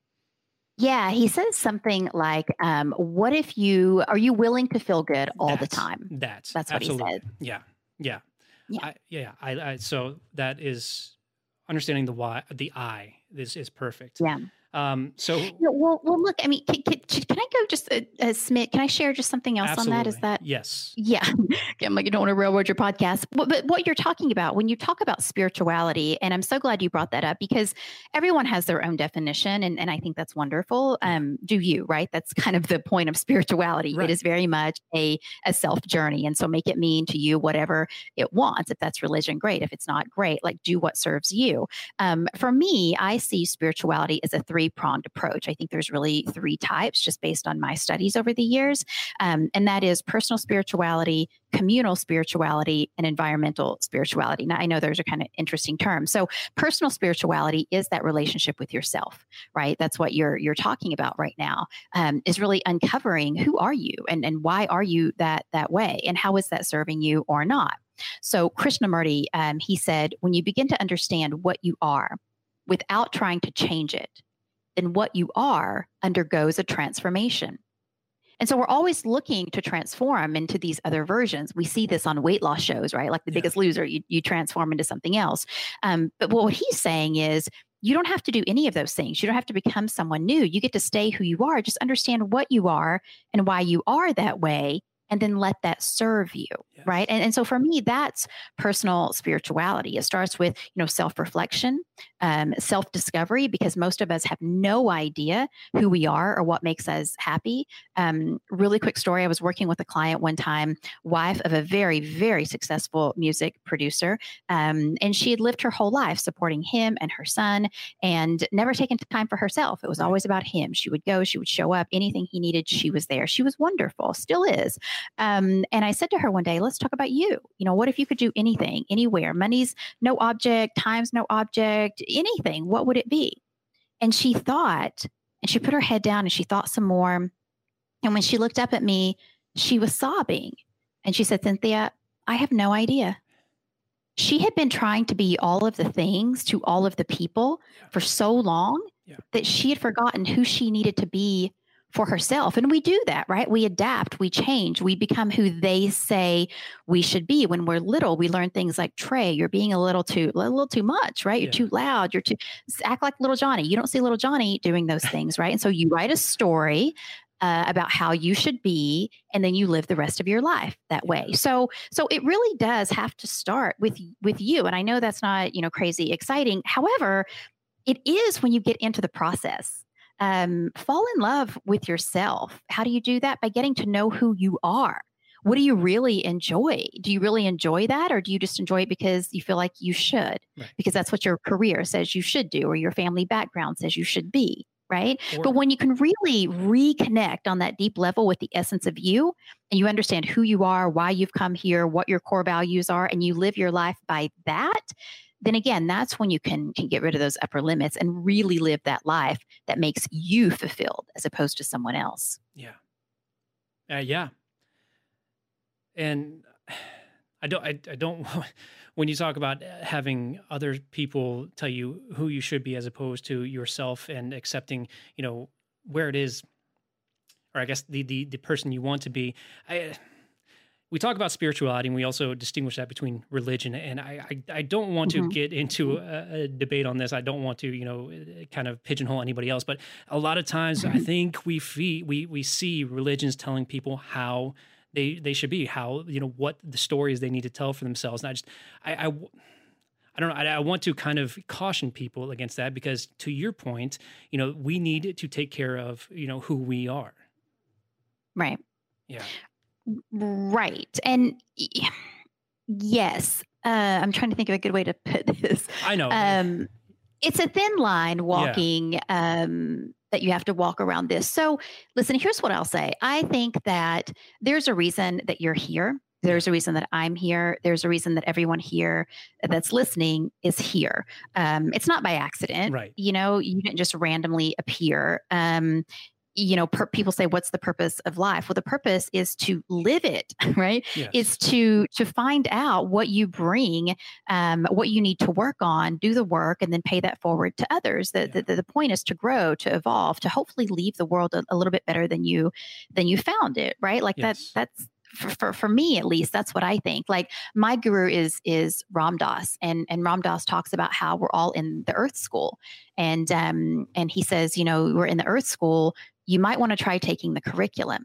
Yeah, he says something like, um, "What if you are you willing to feel good all the That's- time?" That's That's what he absolutely. said. Yeah, yeah, Yeah. I, yeah. I, I so that is understanding the why, the I is is perfect. Yeah. Um. So Yeah, well, well, look. I mean, can, can, can I go just a, a smit? Can I share just something else absolutely. on that? Is that yes? Yeah. I'm like, you don't want to railroad your podcast. But, but what you're talking about when you talk about spirituality, and I'm so glad you brought that up because everyone has their own definition. And, and I think that's wonderful. Um, do you, right? That's kind of the point of spirituality. Right. It is very much a, a self journey. And so make it mean to you whatever it wants. If that's religion, great. If it's not, great. Like do what serves you. Um, for me, I see spirituality as a three pronged approach. I think there's really three types just based on my studies over the years. Um, and that is personal spirituality, communal spirituality, and environmental spirituality. Now, I know those are kind of interesting terms. So personal spirituality is that relationship with yourself, right? That's what you're you're talking about right now, um, is really uncovering who are you and, and why are you that that way? And how is that serving you or not? So Krishnamurti, um, he said, when you begin to understand what you are without trying to change it, then what you are undergoes a transformation. And so we're always looking to transform into these other versions. We see this on weight loss shows, right? Like The Yeah. Biggest Loser, you, you transform into something else. Um, but what he's saying is you don't have to do any of those things. You don't have to become someone new. You get to stay who you are. Just understand what you are and why you are that way, and then let that serve you, Yes. right? And, and so for me, that's personal spirituality. It starts with, you know, self-reflection. um, self-discovery, because most of us have no idea who we are or what makes us happy. Um, really quick story. I was working with a client one time, wife of a very, very successful music producer. Um, and she had lived her whole life supporting him and her son and never taken time for herself. It was always about him. She would go, she would show up, anything he needed, she was there. She was wonderful, still is. Um, and I said to her one day, let's talk about you. You know, what if you could do anything, anywhere? Money's no object, time's no object, anything. What would it be? And she thought, and she put her head down and she thought some more. And when she looked up at me, she was sobbing. And she said, Cynthia, I have no idea. She had been trying to be all of the things to all of the people yeah. for so long yeah. that she had forgotten who she needed to be for herself. And we do that, right? We adapt, we change, we become who they say we should be. When we're little, we learn things like, Trey, you're being a little too, a little too much, right? You're yeah. too loud. You're too, act like little Johnny. You don't see little Johnny doing those things, right? And so you write a story uh, about how you should be, and then you live the rest of your life that way. So, so it really does have to start with, with you. And I know that's not, you know, crazy exciting. However, it is when you get into the process. Um, fall in love with yourself. How do you do that? By getting to know who you are. What do you really enjoy? Do you really enjoy that? Or do you just enjoy it because you feel like you should? Right. Because that's what your career says you should do, or your family background says you should be, right? Or, but when you can really reconnect on that deep level with the essence of you, and you understand who you are, why you've come here, what your core values are, and you live your life by that, then again, that's when you can, can get rid of those upper limits and really live that life that makes you fulfilled as opposed to someone else. Yeah. Uh, yeah. And I don't, I, I don't, when you talk about having other people tell you who you should be as opposed to yourself, and accepting, you know, where it is, or I guess the, the, the person you want to be, I, we talk about spirituality, and we also distinguish that between religion. And I, I, I don't want mm-hmm. to get into a, a debate on this. I don't want to, you know, kind of pigeonhole anybody else. But a lot of times, mm-hmm. I think we fee, we we see religions telling people how they they should be, how, you know, what the stories they need to tell for themselves. And I just, I, I, I don't know. I, I want to kind of caution people against that, because to your point, you know, we need to take care of, you know, who we are. Right. Yeah. Right. And yes, uh, I'm trying to think of a good way to put this. I know. Um, it's a thin line walking yeah. um, that you have to walk around this. So listen, here's what I'll say. I think that there's a reason that you're here. There's a reason that I'm here. There's a reason that everyone here that's listening is here. Um, it's not by accident. Right. You know, you didn't just randomly appear. Um, you know, per, people say, what's the purpose of life? Well, the purpose is to live it, right? Yes. It's to to find out what you bring, um, what you need to work on, do the work, and then pay that forward to others. The, yeah. the, the point is to grow, to evolve, to hopefully leave the world a, a little bit better than you than you found it, right? Like yes. that, that's For, for for me, at least, that's what I think. Like, my guru is is Ram Dass, and and Ram Dass talks about how we're all in the Earth School, and um and he says, you know, we're in the Earth School. You might want to try taking the curriculum,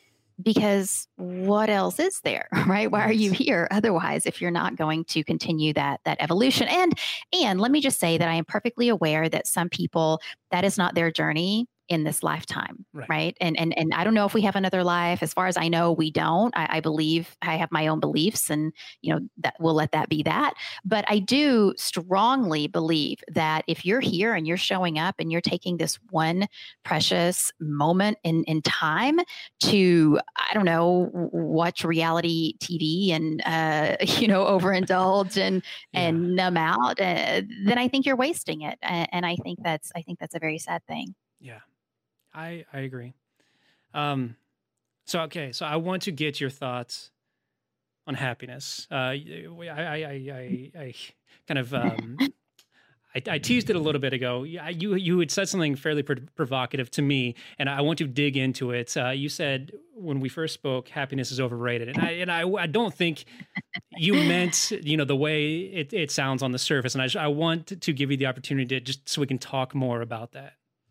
because what else is there, right? Why are you here otherwise if you're not going to continue that that evolution? And and let me just say that I am perfectly aware that some people, that is not their journey in this lifetime, right? right? And and and I don't know if we have another life. As far as I know, we don't. I, I believe I have my own beliefs, and you know that we'll let that be that. But I do strongly believe that if you're here and you're showing up and you're taking this one precious moment in in time to, I don't know, watch reality T V and uh, you know overindulge and yeah. and numb out, uh, then I think you're wasting it. And, and I think that's I think that's a very sad thing. Yeah. I, I agree. Um, so, okay. So I want to get your thoughts on happiness. Uh, I, I, I, I, I kind of, um, I, I teased it a little bit ago. You, you had said something fairly pr- provocative to me, and I want to dig into it. Uh, you said when we first spoke, happiness is overrated. And I, and I, I don't think you meant, you know, the way it, it sounds on the surface. And I, just, I want to give you the opportunity to just, so we can talk more about that.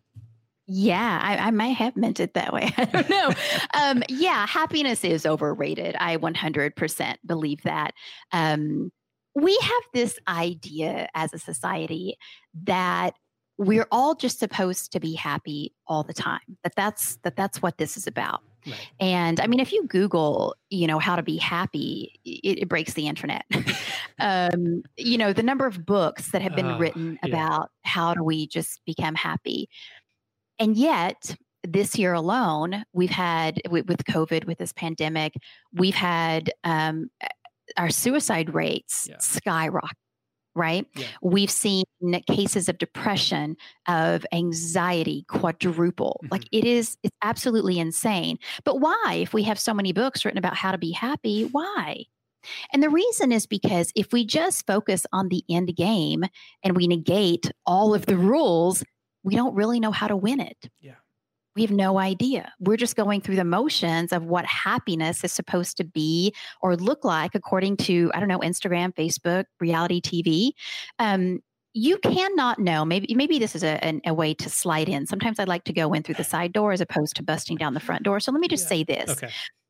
Yeah, I, I might have meant it that way. I don't know. um, yeah, happiness is overrated. I one hundred percent believe that. Um, we have this idea as a society that we're all just supposed to be happy all the time. That that's that that's what this is about. Right. And I mean, if you Google, you know, how to be happy, it, it breaks the internet. um, you know, the number of books that have been Uh, written yeah. about how do we just become happy. And yet, this year alone, we've had with, with COVID, with this pandemic, we've had um, our suicide rates Yeah. skyrocket. Right? Yeah. We've seen cases of depression, of anxiety quadruple. Mhm. Like it is, it's absolutely insane. But why? If we have so many books written about how to be happy, why? And the reason is because if we just focus on the end game and we negate all of the rules, we don't really know how to win it. Yeah. We have no idea. We're just going through the motions of what happiness is supposed to be or look like according to, I don't know, Instagram, Facebook, reality T V. Um, you cannot know. Maybe maybe this is a, an, a way to slide in. Sometimes I like to go in through the side door as opposed to busting down the front door. So let me just Yeah. say this. Okay.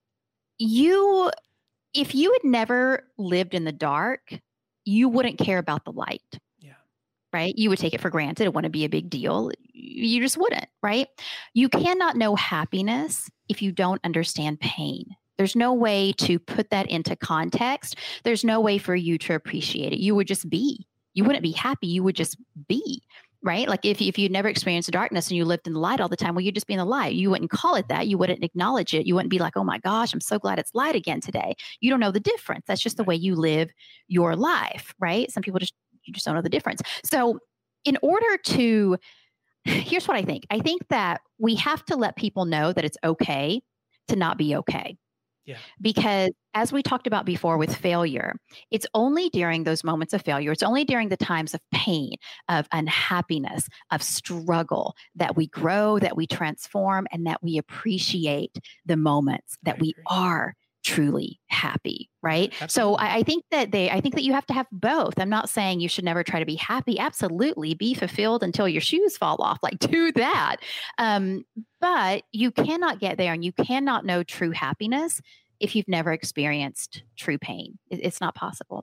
You, if you had never lived in the dark, you wouldn't care about the light. Yeah. Right? You would take it for granted. It wouldn't be a big deal. You just wouldn't, right? You cannot know happiness if you don't understand pain. There's no way to put that into context. There's no way for you to appreciate it. You would just be. You wouldn't be happy. You would just be, right? Like if, if you'd never experienced darkness and you lived in the light all the time, well, you'd just be in the light. You wouldn't call it that. You wouldn't acknowledge it. You wouldn't be like, oh my gosh, I'm so glad it's light again today. You don't know the difference. That's just the way you live your life, right? Some people just, you just don't know the difference. So in order to, here's what I think. I think that we have to let people know that it's okay to not be okay. Yeah. Because as we talked about before with failure, it's only during those moments of failure, it's only during the times of pain, of unhappiness, of struggle that we grow, that we transform, and that we appreciate the moments that I we agree. are truly happy, right? So Absolutely. I, I think that they, I think that you have to have both. I'm not saying you should never try to be happy. Absolutely, be fulfilled until your shoes fall off. Like do that. Um, but you cannot get there, and you cannot know true happiness if you've never experienced true pain. It, it's not possible.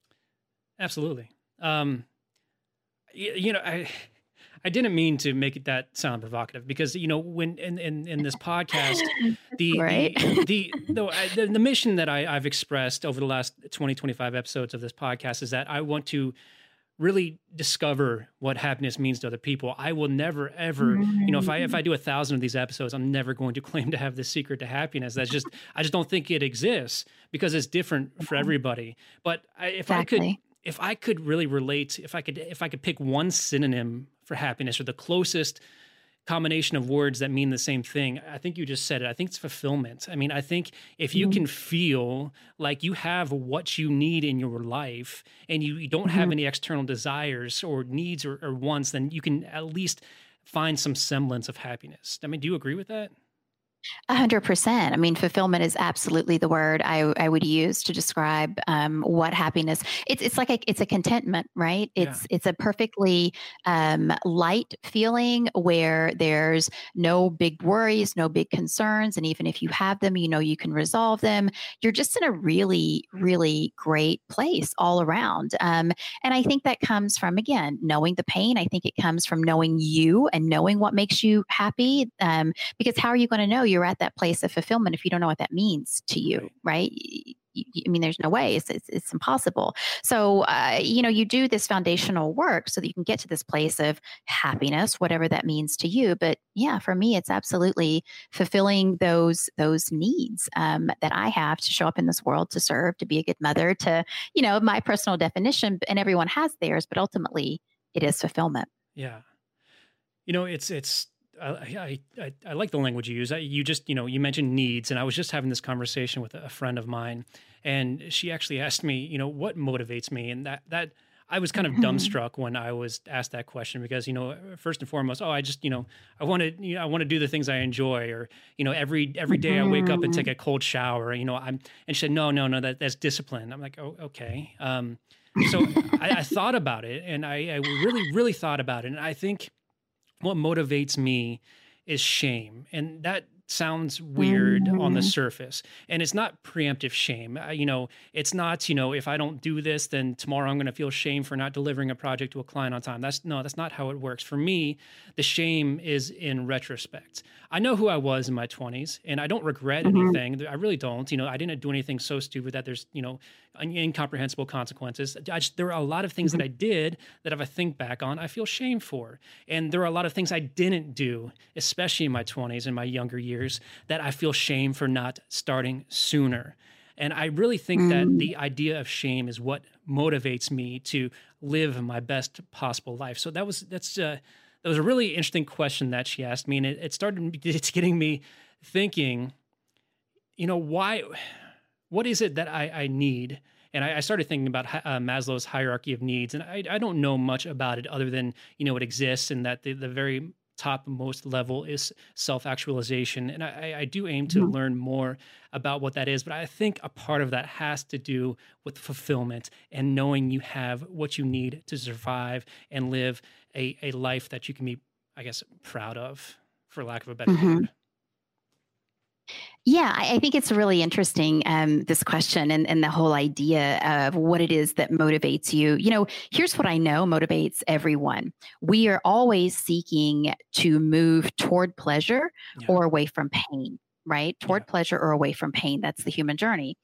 Absolutely. Um, you, you know, I I didn't mean to make it that sound provocative because you know when in in, in this podcast, the Right. the the, the, I- the the mission that I, I've expressed over the last twenty, twenty-five episodes of this podcast is that I want to really discover what happiness means to other people. I will never ever, you know, if I if I do a thousand of these episodes, I'm never going to claim to have the secret to happiness. That's just I just don't think it exists because it's different for everybody. But I, if I could Exactly. if I could really relate, if I could if I could pick one synonym for happiness or the closest combination of words that mean the same thing, I think you just said it. I think it's fulfillment. I mean, I think if you Mhm. can feel like you have what you need in your life and you, you don't have Mhm. any external desires or needs or, or wants, then you can at least find some semblance of happiness. I mean, do you agree with that? A hundred percent. I mean, fulfillment is absolutely the word I, I would use to describe um, what happiness. It's it's like a, it's a contentment, right? Yeah. It's it's a perfectly um, light feeling where there's no big worries, no big concerns, and even if you have them, you know you can resolve them. You're just in a really really great place all around. Um, and I think that comes from again knowing the pain. I think it comes from knowing you and knowing what makes you happy. Um, because how are you going to know you're at that place of fulfillment if you don't know what that means to you, Right. right? Y- y- I mean, there's no way. It's it's, it's impossible. So, uh, you know, you do this foundational work so that you can get to this place of happiness, whatever that means to you. But yeah, for me, it's absolutely fulfilling those those needs um, that I have to show up in this world, to serve, to be a good mother, to you know, my personal definition, and everyone has theirs, but ultimately, it is fulfillment. Yeah. You know, it's it's I I I, I like the language you use. I, you just you know you mentioned needs, and I was just having this conversation with a friend of mine, and she actually asked me, you know, what motivates me, and that that I was kind of Mhm. dumbstruck when I was asked that question because you know first and foremost, oh, I just you know I want to you know I want to do the things I enjoy, or you know every every day I wake up and take a cold shower. You know, I'm and she said, no, no, no, that that's discipline. I'm like, oh, okay. Um, so I, I thought about it, and I, I really really thought about it, and I think what motivates me is shame. And that sounds weird Mm-hmm. on the surface, and it's not preemptive shame. Uh, you know, it's not, you know, if I don't do this, then tomorrow I'm going to feel shame for not delivering a project to a client on time. That's no, that's not how it works. For me, the shame is in retrospect. I know who I was in my twenties, and I don't regret Mm-hmm. anything. I really don't. You know, I didn't do anything so stupid that there's, you know, incomprehensible consequences. I just, there are a lot of things Mm-hmm. that I did that if I think back on, I feel shame for. And there are a lot of things I didn't do, especially in my twenties and my younger years, that I feel shame for not starting sooner. And I really think that Mm-hmm. the idea of shame is what motivates me to live my best possible life. So that was, that's, uh, that was a really interesting question that she asked me. And it, it started, it's getting me thinking, you know, why, what is it that I, I need? And I, I started thinking about uh, Maslow's hierarchy of needs. And I, I don't know much about it other than, you know, it exists and that the, the very topmost level is self-actualization. And I, I do aim to Mm-hmm. learn more about what that is. But I think a part of that has to do with fulfillment and knowing you have what you need to survive and live a, a life that you can be, I guess, proud of, for lack of a better Mm-hmm. word. Yeah, I, I think it's really interesting, um, this question and, and the whole idea of what it is that motivates you. You know, here's what I know motivates everyone. We are always seeking to move toward pleasure Yeah. or away from pain, right? Toward Yeah. pleasure or away from pain. That's the human journey.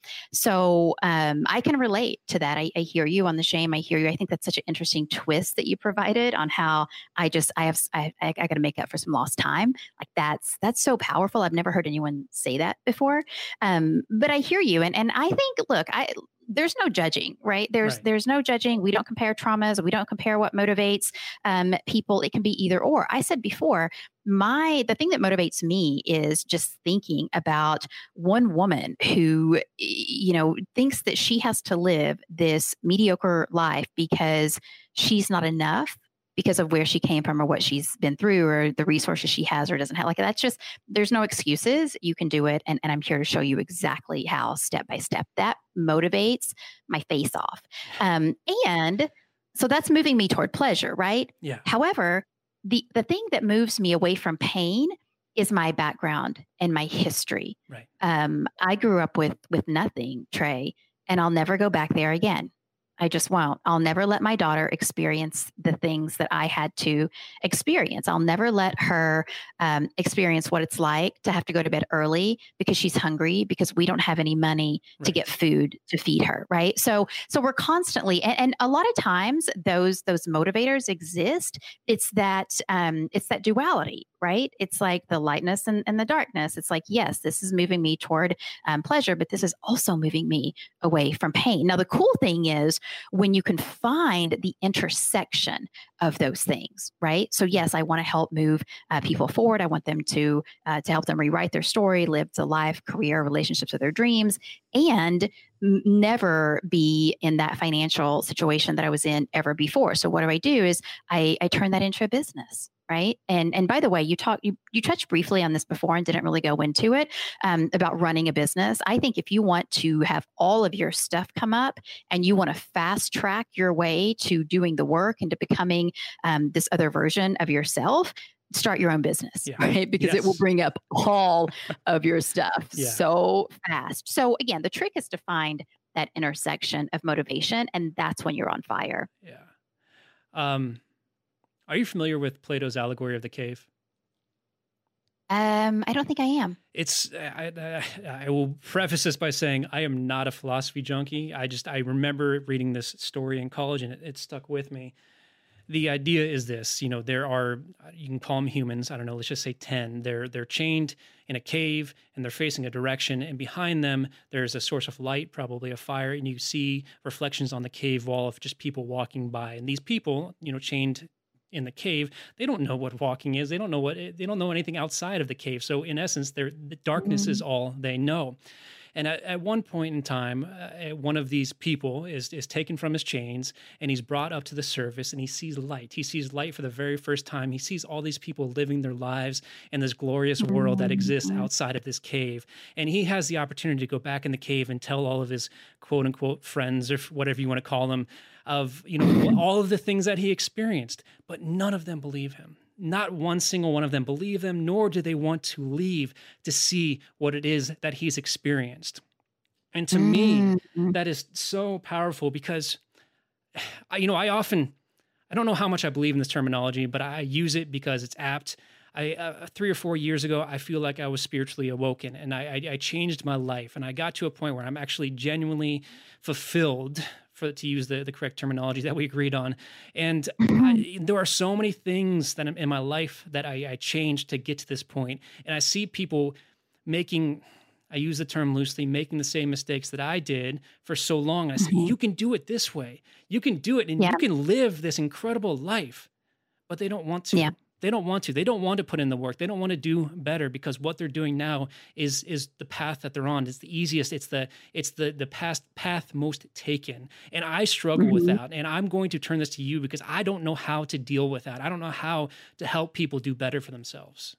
So um, I can relate to that. I, I hear you on the shame. I hear you. I think that's such an interesting twist that you provided on how I just, I have, I, I, I got to make up for some lost time. Like that's, that's so powerful. I've never heard anyone say that before. Um, but I hear you. And, and I think, look, I, there's no judging, right? There's, Right. there's no judging. We don't compare traumas. We don't compare what motivates um, people. It can be either or. I said before, my, the thing that motivates me is just thinking about one woman who, you know, thinks that she has to live this mediocre life because she's not enough, because of where she came from or what she's been through or the resources she has or doesn't have. Like that's just, there's no excuses. You can do it. And, and I'm here to show you exactly how, step by step. That motivates my face off. Um, and so that's moving me toward pleasure, right? Yeah. However, the, the thing that moves me away from pain is my background and my history. Right. Um, I grew up with, with nothing, Trey, and I'll never go back there again. I just won't. I'll never let my daughter experience the things that I had to experience. I'll never let her um, experience what it's like to have to go to bed early because she's hungry, because we don't have any money Right. to get food to feed her. Right. So, so we're constantly, and, and a lot of times those, those motivators exist. It's that, um, it's that duality, right? It's like the lightness and, and the darkness. It's like, yes, this is moving me toward um, pleasure, but this is also moving me away from pain. Now, the cool thing is, when you can find the intersection of those things, right? So yes, I want to help move uh, people forward. I want them to uh, to help them rewrite their story, live the life, career, relationships of their dreams, and m- never be in that financial situation that I was in ever before. So what do I do is I, I turn that into a business. Right. And and by the way, you talked you you touched briefly on this before and didn't really go into it um, about running a business. I think if you want to have all of your stuff come up and you want to fast track your way to doing the work and to becoming um, this other version of yourself, start your own business, Yeah. right? Because Yes. it will bring up all of your stuff Yeah. so fast. So again, the trick is to find that intersection of motivation, and that's when you're on fire. Yeah. Um, are you familiar with Plato's allegory of the cave? Um, I don't think I am. It's I, I, I will preface this by saying I am not a philosophy junkie. I just I remember reading this story in college and it, it stuck with me. The idea is this, you know, there are, you can call them humans, I don't know, let's just say ten. They're they're chained in a cave and they're facing a direction, and behind them there's a source of light, probably a fire, and you see reflections on the cave wall of just people walking by. And these people, you know, chained in the cave, they don't know what walking is. They don't know what they don't know anything outside of the cave. So in essence, their the darkness is all they know. And at, at one point in time, uh, one of these people is is taken from his chains and he's brought up to the surface and he sees light. He sees light for the very first time. He sees all these people living their lives in this glorious world that exists outside of this cave. And he has the opportunity to go back in the cave and tell all of his quote unquote friends or whatever you want to call them of, you know, all of the things that he experienced, but none of them believe him. not one single one of them believe them, nor do they want to leave to see what it is that he's experienced. And to me, Mm. that is so powerful because, I- you know, I often, I don't know how much I believe in this terminology, but I use it because it's apt. I uh, three or four years ago, I feel like I was spiritually awoken, and I, I I changed my life, and I got to a point where I'm actually genuinely fulfilled, for to use the the correct terminology that we agreed on. And I, there are so many things that in in my life that I, I changed to get to this point, and I see people making. I use the term loosely, making the same mistakes that I did for so long. And I say, Mhm. you can do it this way. You can do it, and Yeah. you can live this incredible life. But they don't want to. Yeah. They don't want to. They don't want to put in the work. They don't want to do better because what they're doing now is is the path that they're on. It's the easiest. It's the it's the the past path most taken. And I struggle with Mhm. that. And I'm going to turn this to you because I don't know how to deal with that. I don't know how to help people do better for themselves.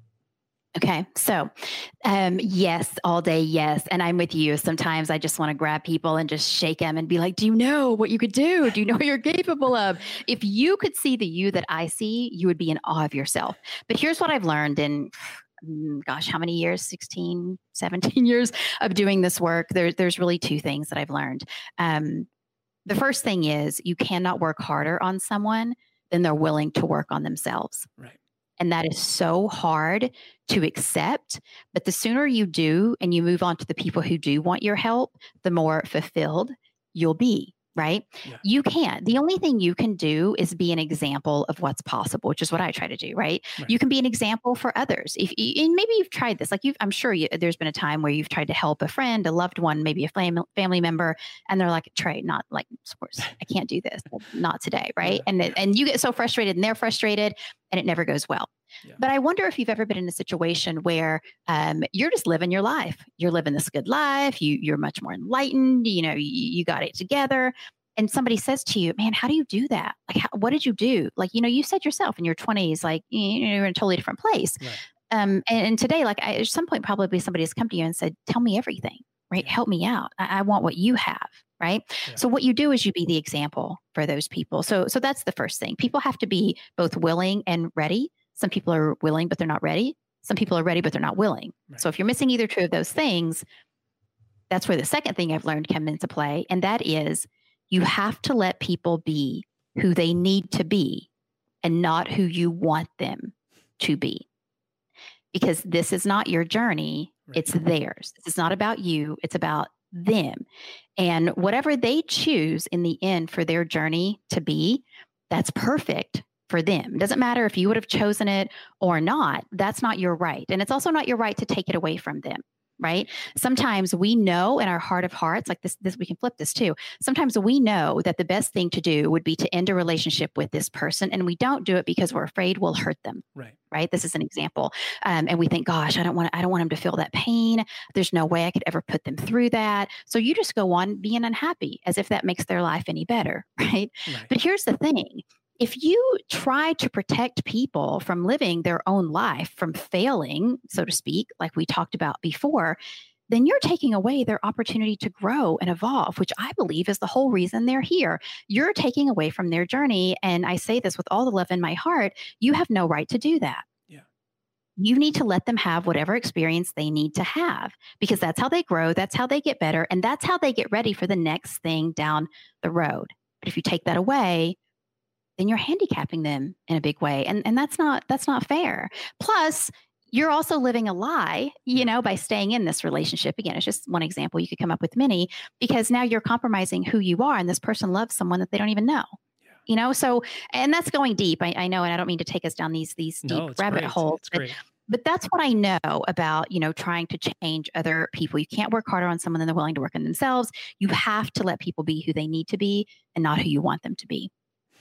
Okay. So, um, yes, all day, yes. And I'm with you. Sometimes I just want to grab people and just shake them and be like, do you know what you could do? Do you know what you're capable of? If you could see the you that I see, you would be in awe of yourself. But here's what I've learned in, mm, gosh, how many years? sixteen, seventeen years of doing this work. There, there's really two things that I've learned. Um, the first thing is you cannot work harder on someone than they're willing to work on themselves. Right. And that is so hard to accept. But the sooner you do and you move on to the people who do want your help, the more fulfilled you'll be, right? Yeah. You can't. The only thing you can do is be an example of what's possible, which is what I try to do, right? Right. You can be an example for others. If and maybe you've tried this, like you've, I'm sure you, there's been a time where you've tried to help a friend, a loved one, maybe a fam- family member, and they're like, Trey, not like, of course, I can't do this, not today, right? Yeah. And it- and you get so frustrated, and they're frustrated, and it never goes well. Yeah. But I wonder if you've ever been in a situation where um, you're just living your life. You're living this good life. You, you're much more enlightened. You know, you, you got it together. And somebody says to you, man, how do you do that? Like, how, what did you do? Like, you know, you said yourself in your twenties, like, you know, you're in a totally different place. Right. Um, and, and today, like, I, at some point, probably somebody has come to you and said, tell me everything, right? Yeah. Help me out. I, I want what you have. Right. Yeah. So what you do is you be the example for those people. So, so that's the first thing. People have to be both willing and ready. Some people are willing, but they're not ready. Some people are ready, but they're not willing. Right. So if you're missing either two of those things, that's where the second thing I've learned comes into play. And that is you have to let people be who they need to be and not who you want them to be. Because this is not your journey. Right. It's theirs. This is not about you. It's about them. And whatever they choose in the end for their journey to be, that's perfect for them. It doesn't matter if you would have chosen it or not. That's not your right. And it's also not your right to take it away from them. Right. Sometimes we know in our heart of hearts, like this, this, we can flip this too. Sometimes we know that the best thing to do would be to end a relationship with this person. And we don't do it because we're afraid we'll hurt them. Right. Right. This is an example. Um, and we think, gosh, I don't want I don't want them to feel that pain. There's no way I could ever put them through that. So you just go on being unhappy as if that makes their life any better. Right. Right. But here's the thing. If you try to protect people from living their own life, from failing, so to speak, like we talked about before, then you're taking away their opportunity to grow and evolve, which I believe is the whole reason they're here. You're taking away from their journey. And I say this with all the love in my heart, you have no right to do that. Yeah. You need to let them have whatever experience they need to have, because that's how they grow. That's how they get better. And that's how they get ready for the next thing down the road. But if you take that away, then you're handicapping them in a big way. And, and that's not, that's not fair. Plus, you're also living a lie, you know, by staying in this relationship. Again, it's just one example. You could come up with many, because now you're compromising who you are. And this person loves someone that they don't even know, Yeah. you know? So, and that's going deep. I, I know, and I don't mean to take us down these, these deep No, it's rabbit great. holes, It's but, great. but that's what I know about, you know, trying to change other people. You can't work harder on someone than they're willing to work on themselves. You have to let people be who they need to be and not who you want them to be.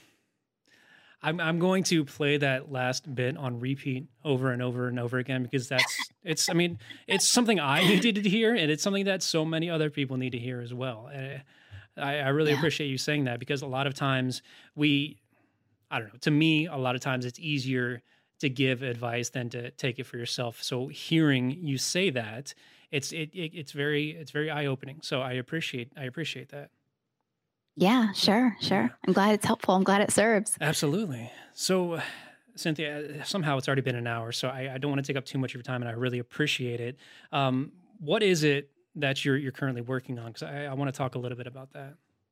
I'm I'm going to play that last bit on repeat over and over and over again, because that's it's I mean it's something I needed to hear, and it's something that so many other people need to hear as well. Uh, I, I really Yeah. appreciate you saying that, because a lot of times we, I don't know, to me, a lot of times it's easier to give advice than to take it for yourself. So hearing you say that, it's it, it it's very it's very eye opening. So I appreciate I appreciate that. Yeah, sure, sure. I'm glad it's helpful. I'm glad it serves. Absolutely. So Cynthia, somehow it's already been an hour, so I, I don't want to take up too much of your time, and I really appreciate it. Um, what is it that you're you're currently working on? Because I, I want to talk a little bit about that.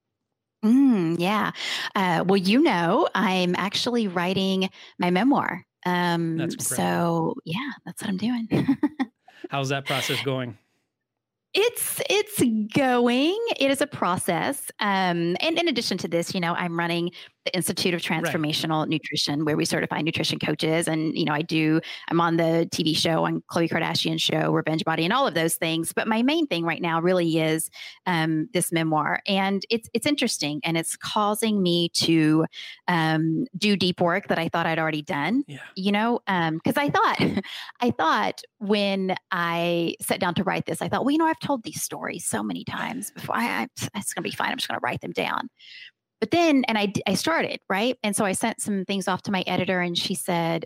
Mm, yeah. Uh, well, you know, I'm actually writing my memoir. That's Um, incredible. so yeah, that's what I'm doing. How's that process going? It's it's going. It is a process. Um, and in addition to this, you know, I'm running the Institute of Right. Transformational Nutrition, where we certify nutrition coaches. And you know, I do. I'm on the T V show on Khloe Kardashian show, Revenge Body, and all of those things. But my main thing right now really is um, this memoir, and it's it's interesting, and it's causing me to um, do deep work that I thought I'd already done. Yeah. You know, because I thought I thought when I sat down to write this, I thought, well, you know, I've told these stories so many times before. I, I, it's going to be fine. I'm just going to write them down. But then, and I, I started, right? And so I sent some things off to my editor, and she said,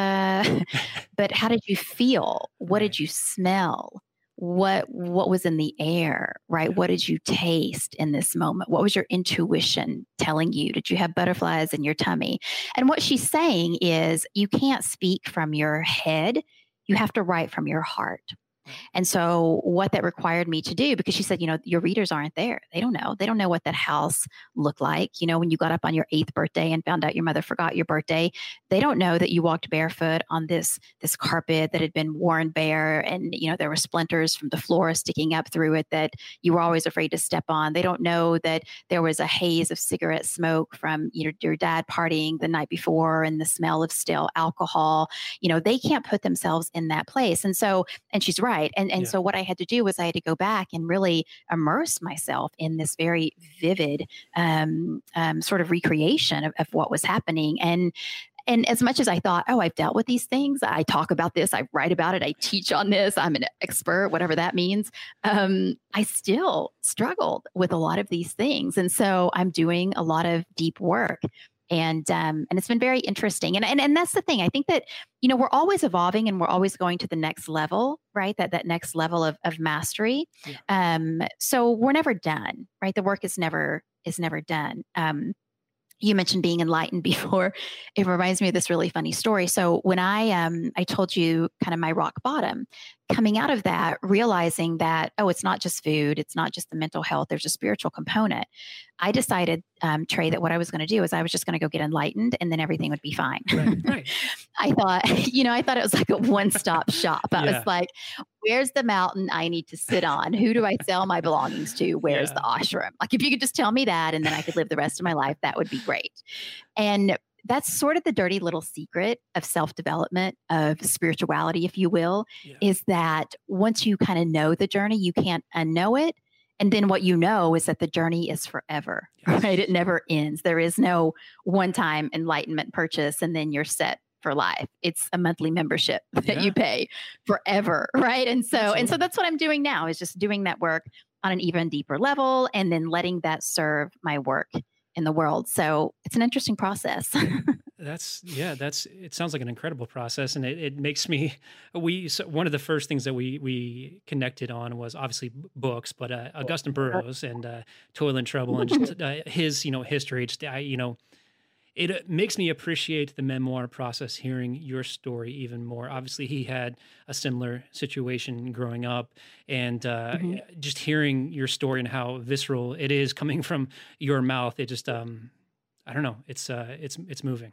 uh, but how did you feel? What Right. did you smell? What, what was in the air, right? Yeah. What did you taste in this moment? What was your intuition telling you? Did you have butterflies in your tummy? And what she's saying is you can't speak from your head. You have to write from your heart. And so what that required me to do, because she said, you know, your readers aren't there. They don't know. They don't know what that house looked like. You know, when you got up on your eighth birthday and found out your mother forgot your birthday, they don't know that you walked barefoot on this, this carpet that had been worn bare. And, you know, there were splinters from the floor sticking up through it that you were always afraid to step on. They don't know that there was a haze of cigarette smoke from, you know, your dad partying the night before and the smell of stale alcohol. You know, they can't put themselves in that place. And so, and she's right. And, and Yeah. so what I had to do was I had to go back and really immerse myself in this very vivid um, um, sort of recreation of, of what was happening. And and as much as I thought, oh, I've dealt with these things, I talk about this, I write about it, I teach on this, I'm an expert, whatever that means. Um, I still struggled with a lot of these things. And so I'm doing a lot of deep work. And um, and it's been very interesting. And, and and that's the thing. I think that, you know, we're always evolving and we're always going to the next level, right? That that next level of of mastery. Yeah. Um, so we're never done, right? The work is never is never done. Um, you mentioned being enlightened before. It reminds me of this really funny story. So when I um I told you kind of my rock bottom, coming out of that, realizing that, oh, it's not just food, it's not just the mental health, there's a spiritual component. I decided, um, Trey, that what I was going to do is I was just going to go get enlightened and then everything would be fine. Right. Right. I thought, you know, I thought it was like a one-stop shop. I Yeah. was like, where's the mountain I need to sit on? Who do I sell my belongings to? Where's Yeah. the ashram? Like, if you could just tell me that and then I could live the rest of my life, that would be great. And that's sort of the dirty little secret of self-development, of spirituality, if you will, Yeah. is that once you kind of know the journey, you can't unknow it. And then what you know is that the journey is forever, Yes. right? It never ends. There is no one-time enlightenment purchase and then you're set for life. It's a monthly membership that Yeah. you pay forever, right? And so, and so Absolutely. that's what I'm doing now, is just doing that work on an even deeper level and then letting that serve my work in the world. So it's an interesting process. That's yeah. That's it. Sounds like an incredible process, and it, it makes me. We so one of the first things that we we connected on was obviously b- books, but uh, Augustine Burroughs and uh, Toil and Trouble, and just uh, his you know history. Just I you know it uh, makes me appreciate the memoir process, hearing your story even more. Obviously, he had a similar situation growing up, and uh, Mhm. just hearing your story and how visceral it is coming from your mouth. It just um, I don't know. It's uh, it's it's moving.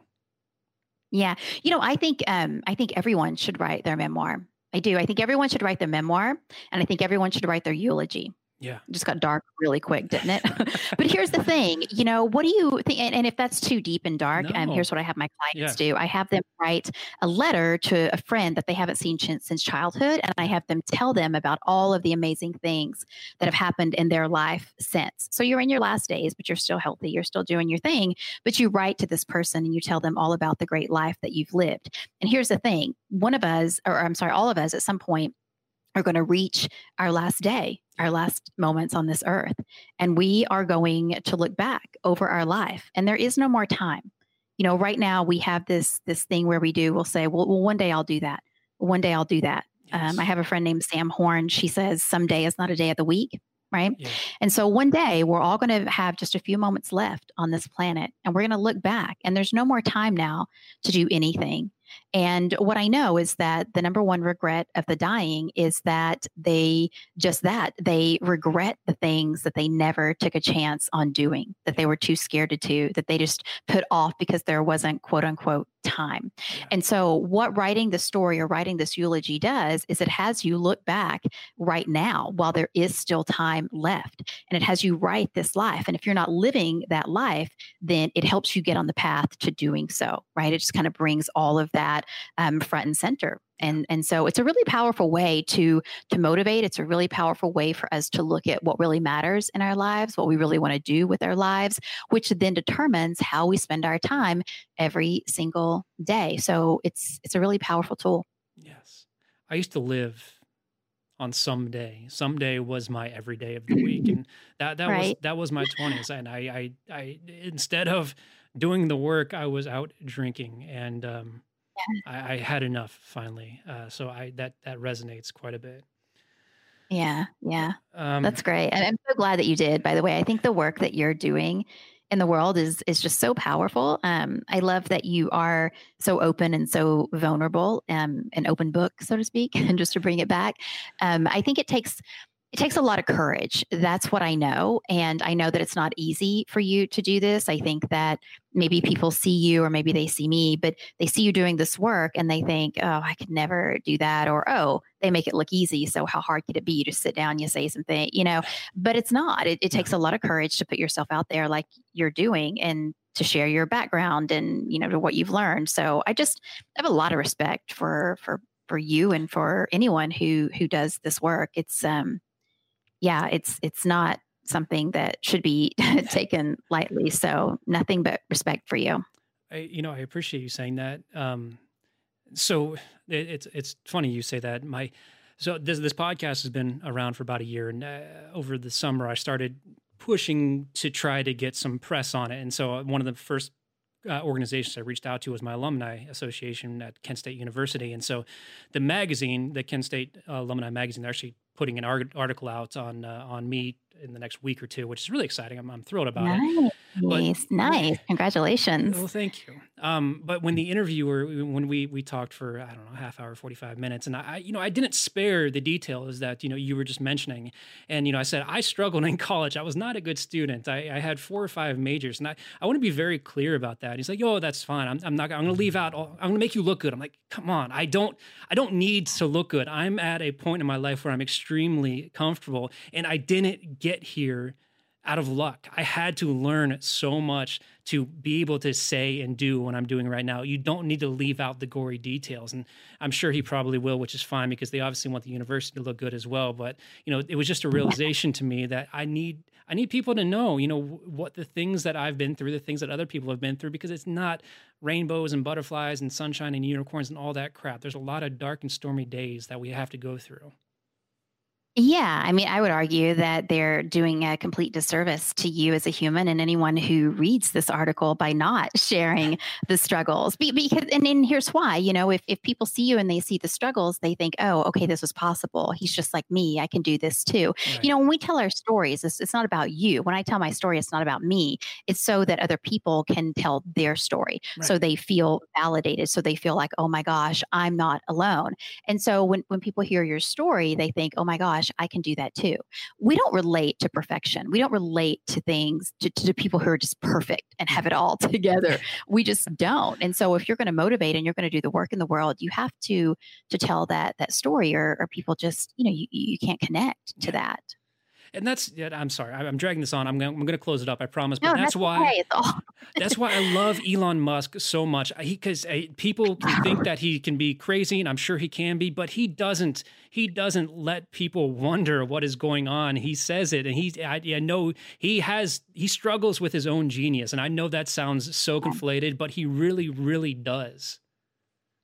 Yeah. You know, I think um, I think everyone should write their memoir. I do. I think everyone should write their memoir, and I think everyone should write their eulogy. Yeah. It just got dark really quick, didn't it? But here's the thing, you know, what do you think? And, and if that's too deep and dark, um, No. here's what I have my clients Yeah. do. I have them write a letter to a friend that they haven't seen ch- since childhood, and I have them tell them about all of the amazing things that have happened in their life since. So you're in your last days, but you're still healthy, you're still doing your thing, but you write to this person and you tell them all about the great life that you've lived. And here's the thing, one of us, or I'm sorry, all of us at some point are going to reach our last day, our last moments on this earth. And we are going to look back over our life. And there is no more time. You know, right now we have this this thing where we do, we'll say, well, well one day I'll do that. One day I'll do that. Yes. Um, I have a friend named Sam Horn. She says, someday is not a day of the week, right? Yeah. And so one day we're all going to have just a few moments left on this planet, and we're going to look back, and there's no more time now to do anything. And what I know is that the number one regret of the dying is that they just that they regret the things that they never took a chance on doing, that they were too scared to do, that they just put off because there wasn't quote unquote time. Yeah. And so what writing the story or writing this eulogy does is it has you look back right now while there is still time left. And it has you write this life. And if you're not living that life, then it helps you get on the path to doing so, right? It just kind of brings all of that um, front and center. And, and so it's a really powerful way to, to motivate. It's a really powerful way for us to look at what really matters in our lives, what we really want to do with our lives, which then determines how we spend our time every single day. So it's, it's a really powerful tool. Yes. I used to live on someday. Someday was my every day of the week. And that, that was, Right. that was my twenties. And I, I, I, instead of doing the work, I was out drinking, and, um, I, I had enough finally. Uh, so I, that, that resonates quite a bit. Yeah. Yeah. Um, That's great. And I'm so glad that you did, by the way. I think the work that you're doing in the world is is just so powerful. Um, I love that you are so open and so vulnerable, um, an open book, so to speak, and just to bring it back. Um, I think it takes it takes a lot of courage. That's what I know. And I know that it's not easy for you to do this. I think that maybe people see you, or maybe they see me, but they see you doing this work and they think, oh, I could never do that. Or, oh, they make it look easy. So how hard could it be? You just sit down, you say something, you know, but it's not. It, it takes a lot of courage to put yourself out there like you're doing, and to share your background and, you know, to what you've learned. So I just have a lot of respect for, for, for you and for anyone who, who does this work. It's, um, yeah, it's, it's not something that should be taken lightly. So nothing but respect for you. I, you know, I appreciate you saying that. Um, so it, it's, it's funny you say that. My, so this, this podcast has been around for about a year, and uh, over the summer I started pushing to try to get some press on it. And so one of the first uh, organizations I reached out to was my alumni association at Kent State University. And so the magazine, the Kent State uh, Alumni Magazine, they're actually putting an art- article out on uh, on me in the next week or two, which is really exciting. I'm, I'm thrilled about nice. it. Nice, nice. Congratulations. Well, thank you. Um, but when the interviewer, when we we talked for, I don't know, half hour, forty-five minutes, and I, you know, I didn't spare the details that, you know, you were just mentioning. And, you know, I said, I struggled in college. I was not a good student. I, I had four or five majors, and I, I want to be very clear about that. He's like, oh, that's fine. I'm, I'm not, I'm going to leave out, all, I'm going to make you look good. I'm like, come on. I don't, I don't need to look good. I'm at a point in my life where I'm extremely comfortable, and I didn't get here out of luck. I had to learn so much to be able to say and do what I'm doing right now. You don't need to leave out the gory details. And I'm sure he probably will, which is fine, because they obviously want the university to look good as well. But, you know, it was just a realization to me that I need, I need people to know, you know, what the things that I've been through, the things that other people have been through, because it's not rainbows and butterflies and sunshine and unicorns and all that crap. There's a lot of dark and stormy days that we have to go through. Yeah, I mean, I would argue that they're doing a complete disservice to you as a human and anyone who reads this article by not sharing the struggles. Be- Because, and then here's why, you know, if, if people see you and they see the struggles, they think, oh, okay, this was possible. He's just like me. I can do this too. Right. You know, when we tell our stories, it's, it's not about you. When I tell my story, it's not about me. It's so that other people can tell their story. Right. So they feel validated. So they feel like, oh my gosh, I'm not alone. And so when, when people hear your story, they think, oh my gosh, I can do that too. We don't relate to perfection. We don't relate to things, to, to people who are just perfect and have it all together. We just don't. And so if you're going to motivate and you're going to do the work in the world, you have to, to tell that, that story, or, or people just, you know, you, you can't connect to that. And that's, yeah, I'm sorry, I'm dragging this on. I'm going, I'm going to close it up, I promise. But No, that's, that's why, okay. It's all- that's why I love Elon Musk so much. Because uh, people can think that he can be crazy, and I'm sure he can be, but he doesn't. He doesn't let people wonder what is going on. He says it, and he, I, I know he has, he struggles with his own genius, and I know that sounds so conflated, but he really, really does. Yeah.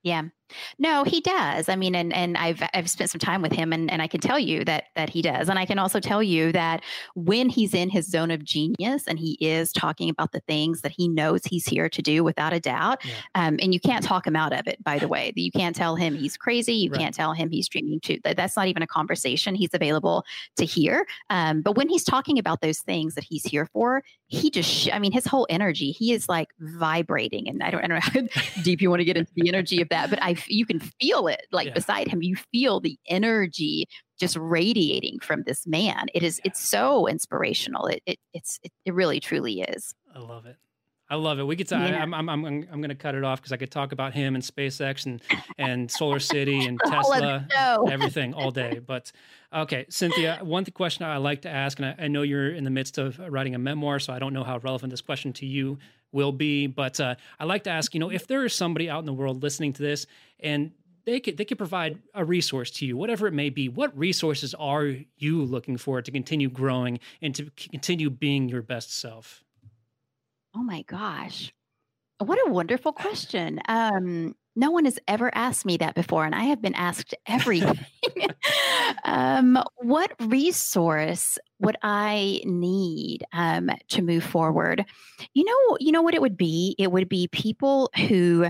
No, he does. I mean, and and I've I've spent some time with him, and, and I can tell you that that he does. And I can also tell you that when he's in his zone of genius and he is talking about the things that he knows he's here to do without a doubt, Yeah. um, and you can't talk him out of it, by the way. You can't tell him he's crazy. You Right. can't tell him he's dreaming too. That- That's not even a conversation he's available to hear. Um, but when he's talking about those things that he's here for, he just, sh- I mean, his whole energy, he is like vibrating. And I don't, I don't know how deep you want to get into the energy of that, but I, you can feel it like Yeah. beside him. You feel the energy just radiating from this man. It is, it's so inspirational. It, it, it's, it, it really, truly is. I love it. I love it. We could. T- I, Yeah. I'm. I'm. I'm. I'm going to cut it off because I could talk about him and SpaceX and and Solar City and The whole Tesla, show. everything all day. But okay, Cynthia. One th- question I like to ask, and I, I know you're in the midst of writing a memoir, so I don't know how relevant this question to you will be. But uh, I like to ask, you know, if there is somebody out in the world listening to this and they could they could provide a resource to you, whatever it may be. What resources are you looking for to continue growing and to c- continue being your best self? Oh my gosh. What a wonderful question. Um, no one has ever asked me that before, and I have been asked everything. um, what resource would I need um, to move forward? You know, you know what it would be? It would be people who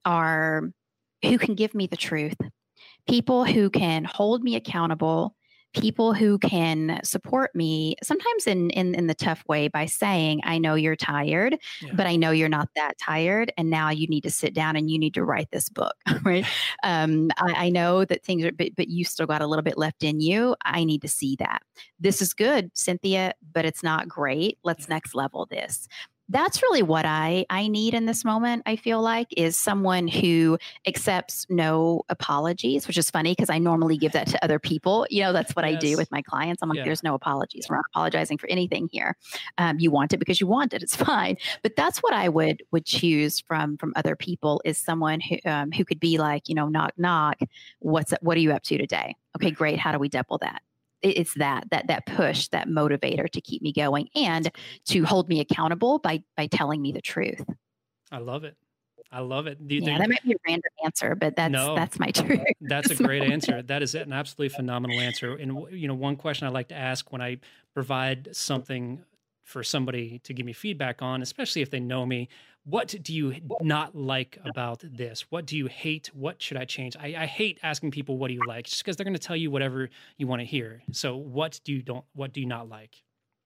are who can give me the truth, people who can hold me accountable, people who can support me sometimes in, in in the tough way by saying, I know you're tired, Yeah. but I know you're not that tired, and now you need to sit down and you need to write this book. Right. um I, I know that things are, but, but you still got a little bit left in you. I need to see that this is good, Cynthia, but it's not great. Let's Yeah. next level this. That's really what I, I need in this moment, I feel like, is someone who accepts no apologies, which is funny because I normally give that to other people. You know, that's what I do Yes. with my clients. I'm like, Yeah. there's no apologies. We're not apologizing for anything here. Um, you want it because you want it. It's fine. But that's what I would would choose from from other people, is someone who um, who could be like, you know, knock, knock. What's what are you up to today? Okay, great. How do we double that? It- It's that that that push, that motivator to keep me going and to hold me accountable by by telling me the truth. I love it. I love it. Do you Yeah, think that might be a random answer, but that's No. that's my truth. that's a That's my great truth. answer? That is an absolutely phenomenal answer. And w- you know, one question I like to ask when I provide something for somebody to give me feedback on, especially if they know me, what do you not like about this? What do you hate? What should I change? I, I hate asking people, what do you like? Just because they're going to tell you whatever you want to hear. So what do you don't, what do you not like?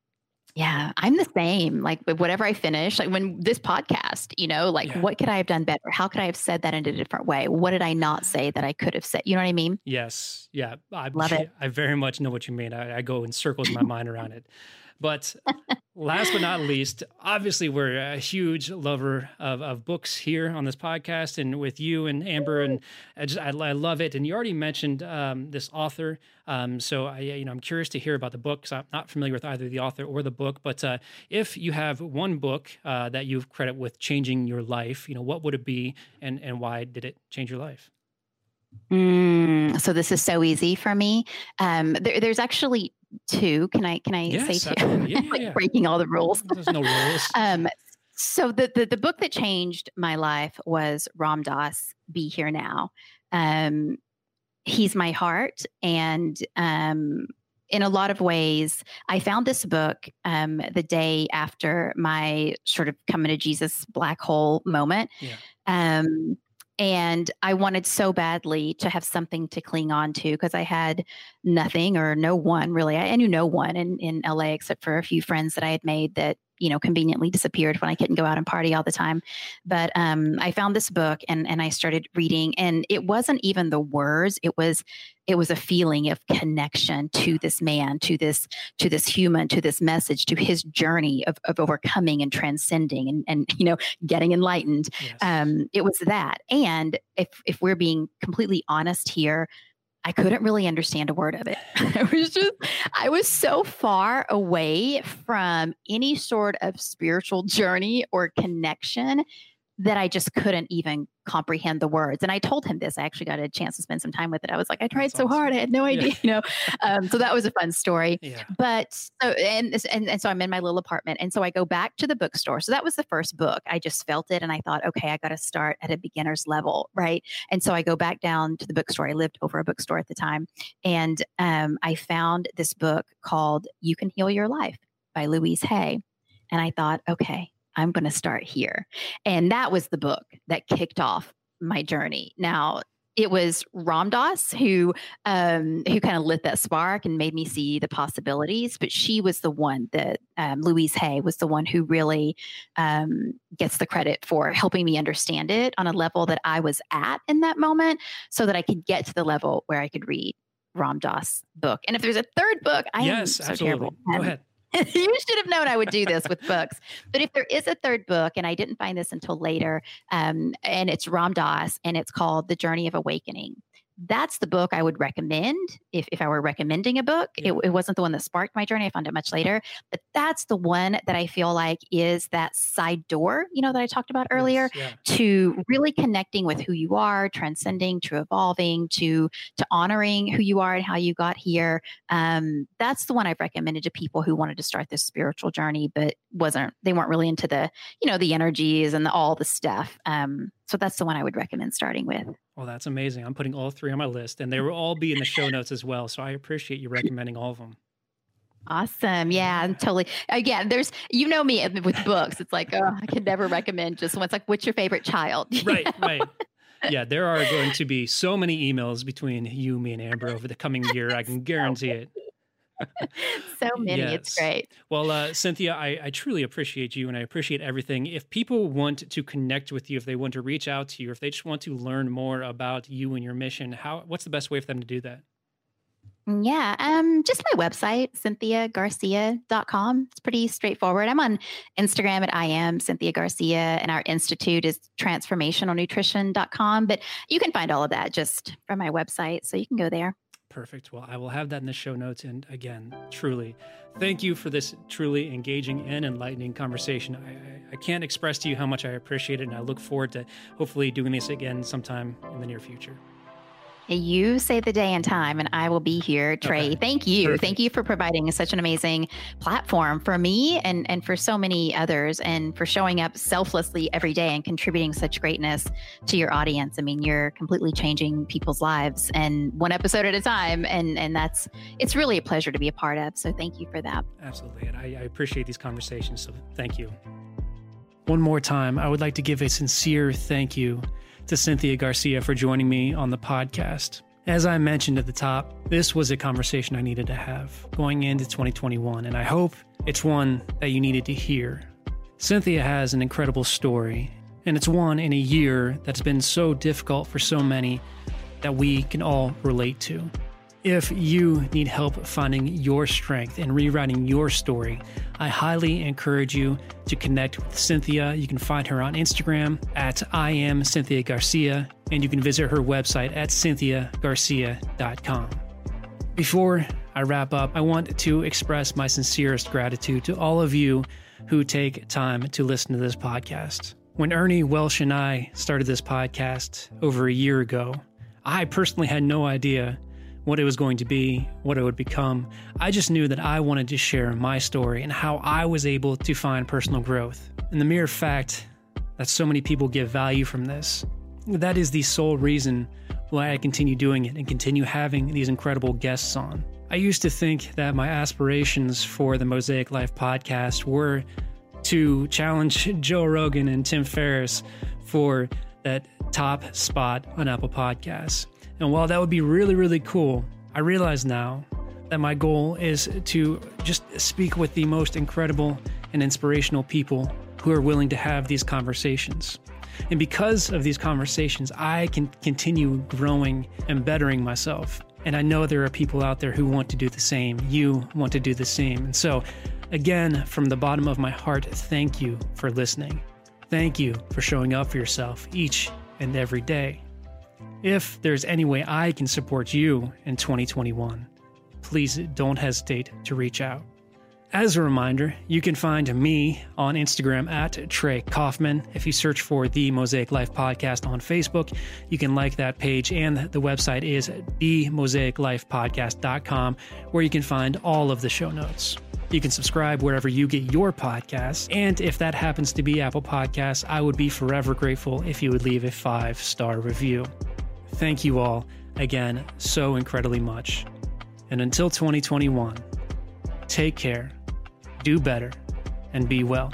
Yeah, I'm the same. Like with whatever I finish, like when this podcast, you know, like Yeah. what could I have done better? How could I have said that in a different way? What did I not say that I could have said? You know what I mean? Yes. Yeah. I, Love it. I very much know what you mean. I, I go in circles in my mind around it. But last but not least, obviously, we're a huge lover of, of books here on this podcast, and with you and Amber, and I just I, I love it. And you already mentioned um, this author, um, so I you know I'm curious to hear about the book. 'Cause I'm not familiar with either the author or the book, but uh, if you have one book uh, that you've credit with changing your life, you know what would it be, and and why did it change your life? Mm, so this is so easy for me. Um, there, there's actually two. Can I can I Yes, say two? absolutely. Yeah, yeah, Like yeah. breaking all the rules. There's no rules. Um, so the, the the book that changed my life was Ram Dass, Be Here Now. Um, he's my heart, and um, in a lot of ways, I found this book um, the day after my sort of coming to Jesus black hole moment. Yeah. Um, and I wanted so badly to have something to cling on to because I had nothing or no one really. I, I knew no one in, in L A except for a few friends that I had made that, you know, conveniently disappeared when I couldn't go out and party all the time. But um, I found this book and and I started reading, and it wasn't even the words. It was it was a feeling of connection to this man, to this to this human, to this message, to his journey of of overcoming and transcending and and you know getting enlightened. Yes. Um, it was that. And if if we're being completely honest here, I couldn't really understand a word of it. I was just, I was so far away from any sort of spiritual journey or connection that I just couldn't even comprehend the words. And I told him this. I actually got a chance to spend some time with it. I was like, I tried That's so awesome. hard. I had no idea, Yeah. you know? Um, so that was a fun story. Yeah. But so, and, and, and so I'm in my little apartment. And so I go back to the bookstore. So that was the first book. I just felt it. And I thought, okay, I got to start at a beginner's level. Right. And so I go back down to the bookstore. I lived over a bookstore at the time. And um, I found this book called You Can Heal Your Life by Louise Hay. And I thought, okay, I'm going to start here. And that was the book that kicked off my journey. Now, it was Ram Dass who um, who kind of lit that spark and made me see the possibilities. But she was the one that um, Louise Hay was the one who really um, gets the credit for helping me understand it on a level that I was at in that moment, so that I could get to the level where I could read Ram Dass' book. And if there's a third book, I yes, am so absolutely. terrible. Go Um, ahead. You should have known I would do this with books. But if there is a third book, and I didn't find this until later, um, and it's Ram Dass, and it's called The Journey of Awakening. That's the book I would recommend if, if I were recommending a book. Yeah. It, it wasn't the one that sparked my journey. I found it much later. But that's the one that I feel like is that side door, you know, that I talked about earlier, Yes, yeah. to really connecting with who you are, transcending, to evolving, to to honoring who you are and how you got here. Um, that's the one I've recommended to people who wanted to start this spiritual journey, but wasn't they weren't really into the, you know, the energies and the, all the stuff. Um, so that's the one I would recommend starting with. Well, that's amazing. I'm putting all three on my list, and they will all be in the show notes as well. So I appreciate you recommending all of them. Awesome. Yeah, I'm totally. Again, there's, you know me with books. It's like, oh, I can never recommend just one. It's like, what's your favorite child? You Right, know? right. Yeah, there are going to be so many emails between you, me, and Amber over the coming year. I can guarantee it. So many. It's Yes. great. Well, uh, Cynthia, I, I truly appreciate you, and I appreciate everything. If people want to connect with you, if they want to reach out to you, if they just want to learn more about you and your mission, how what's the best way for them to do that? Yeah, um, just my website, cynthia garcia dot com. It's pretty straightforward. I'm on Instagram at I am Cynthia Garcia, and our institute is transformational nutrition dot com. But you can find all of that just from my website, so you can go there. Perfect. Well, I will have that in the show notes. And again, truly, thank you for this truly engaging and enlightening conversation. I, I, I can't express to you how much I appreciate it, and I look forward to hopefully doing this again sometime in the near future. You say the day and time, and I will be here, Trey. Okay. Thank you. Perfect. Thank you for providing such an amazing platform for me and, and for so many others, and for showing up selflessly every day and contributing such greatness to your audience. I mean, you're completely changing people's lives, and one episode at a time. And, and that's, it's really a pleasure to be a part of. So thank you for that. Absolutely. And I, I appreciate these conversations. So thank you. One more time, I would like to give a sincere thank you to Cynthia Garcia for joining me on the podcast. As I mentioned at the top, this was a conversation I needed to have going into twenty twenty-one, and I hope it's one that you needed to hear. Cynthia has an incredible story, and it's one in a year that's been so difficult for so many that we can all relate to. If you need help finding your strength and rewriting your story, I highly encourage you to connect with Cynthia. You can find her on Instagram at I am Cynthia Garcia, and you can visit her website at cynthia garcia dot com. Before I wrap up, I want to express my sincerest gratitude to all of you who take time to listen to this podcast. When Ernie Welsh and I started this podcast over a year ago, I personally had no idea what it was going to be, what it would become. I just knew that I wanted to share my story and how I was able to find personal growth. And the mere fact that so many people get value from this, that is the sole reason why I continue doing it and continue having these incredible guests on. I used to think that my aspirations for the Mosaic Life podcast were to challenge Joe Rogan and Tim Ferriss for that top spot on Apple Podcasts. And while that would be really, really cool, I realize now that my goal is to just speak with the most incredible and inspirational people who are willing to have these conversations. And because of these conversations, I can continue growing and bettering myself. And I know there are people out there who want to do the same. You want to do the same. And so, again, from the bottom of my heart, thank you for listening. Thank you for showing up for yourself each and every day. If there's any way I can support you in twenty twenty-one, please don't hesitate to reach out. As a reminder, you can find me on Instagram at Trey Kaufman. If you search for the Mosaic Life Podcast on Facebook, you can like that page, and the website is the mosaic life podcast dot com, where you can find all of the show notes. You can subscribe wherever you get your podcasts, and if that happens to be Apple Podcasts, I would be forever grateful if you would leave a five-star review. Thank you all again so incredibly much. And until twenty twenty-one, take care, do better, and be well.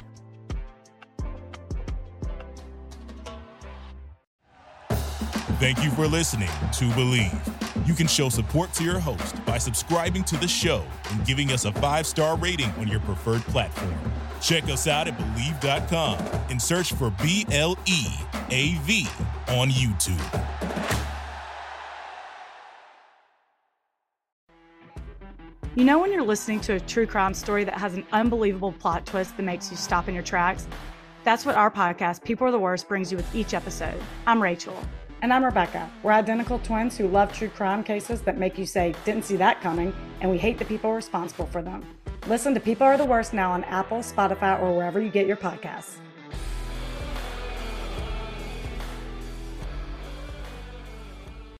Thank you for listening to Believe. You can show support to your host by subscribing to the show and giving us a five-star rating on your preferred platform. Check us out at Believe dot com and search for B L E A V on YouTube. You know when you're listening to a true crime story that has an unbelievable plot twist that makes you stop in your tracks? That's what our podcast, People Are the Worst, brings you with each episode. I'm Rachel. And I'm Rebecca. We're identical twins who love true crime cases that make you say, didn't see that coming, and we hate the people responsible for them. Listen to People Are the Worst now on Apple, Spotify, or wherever you get your podcasts.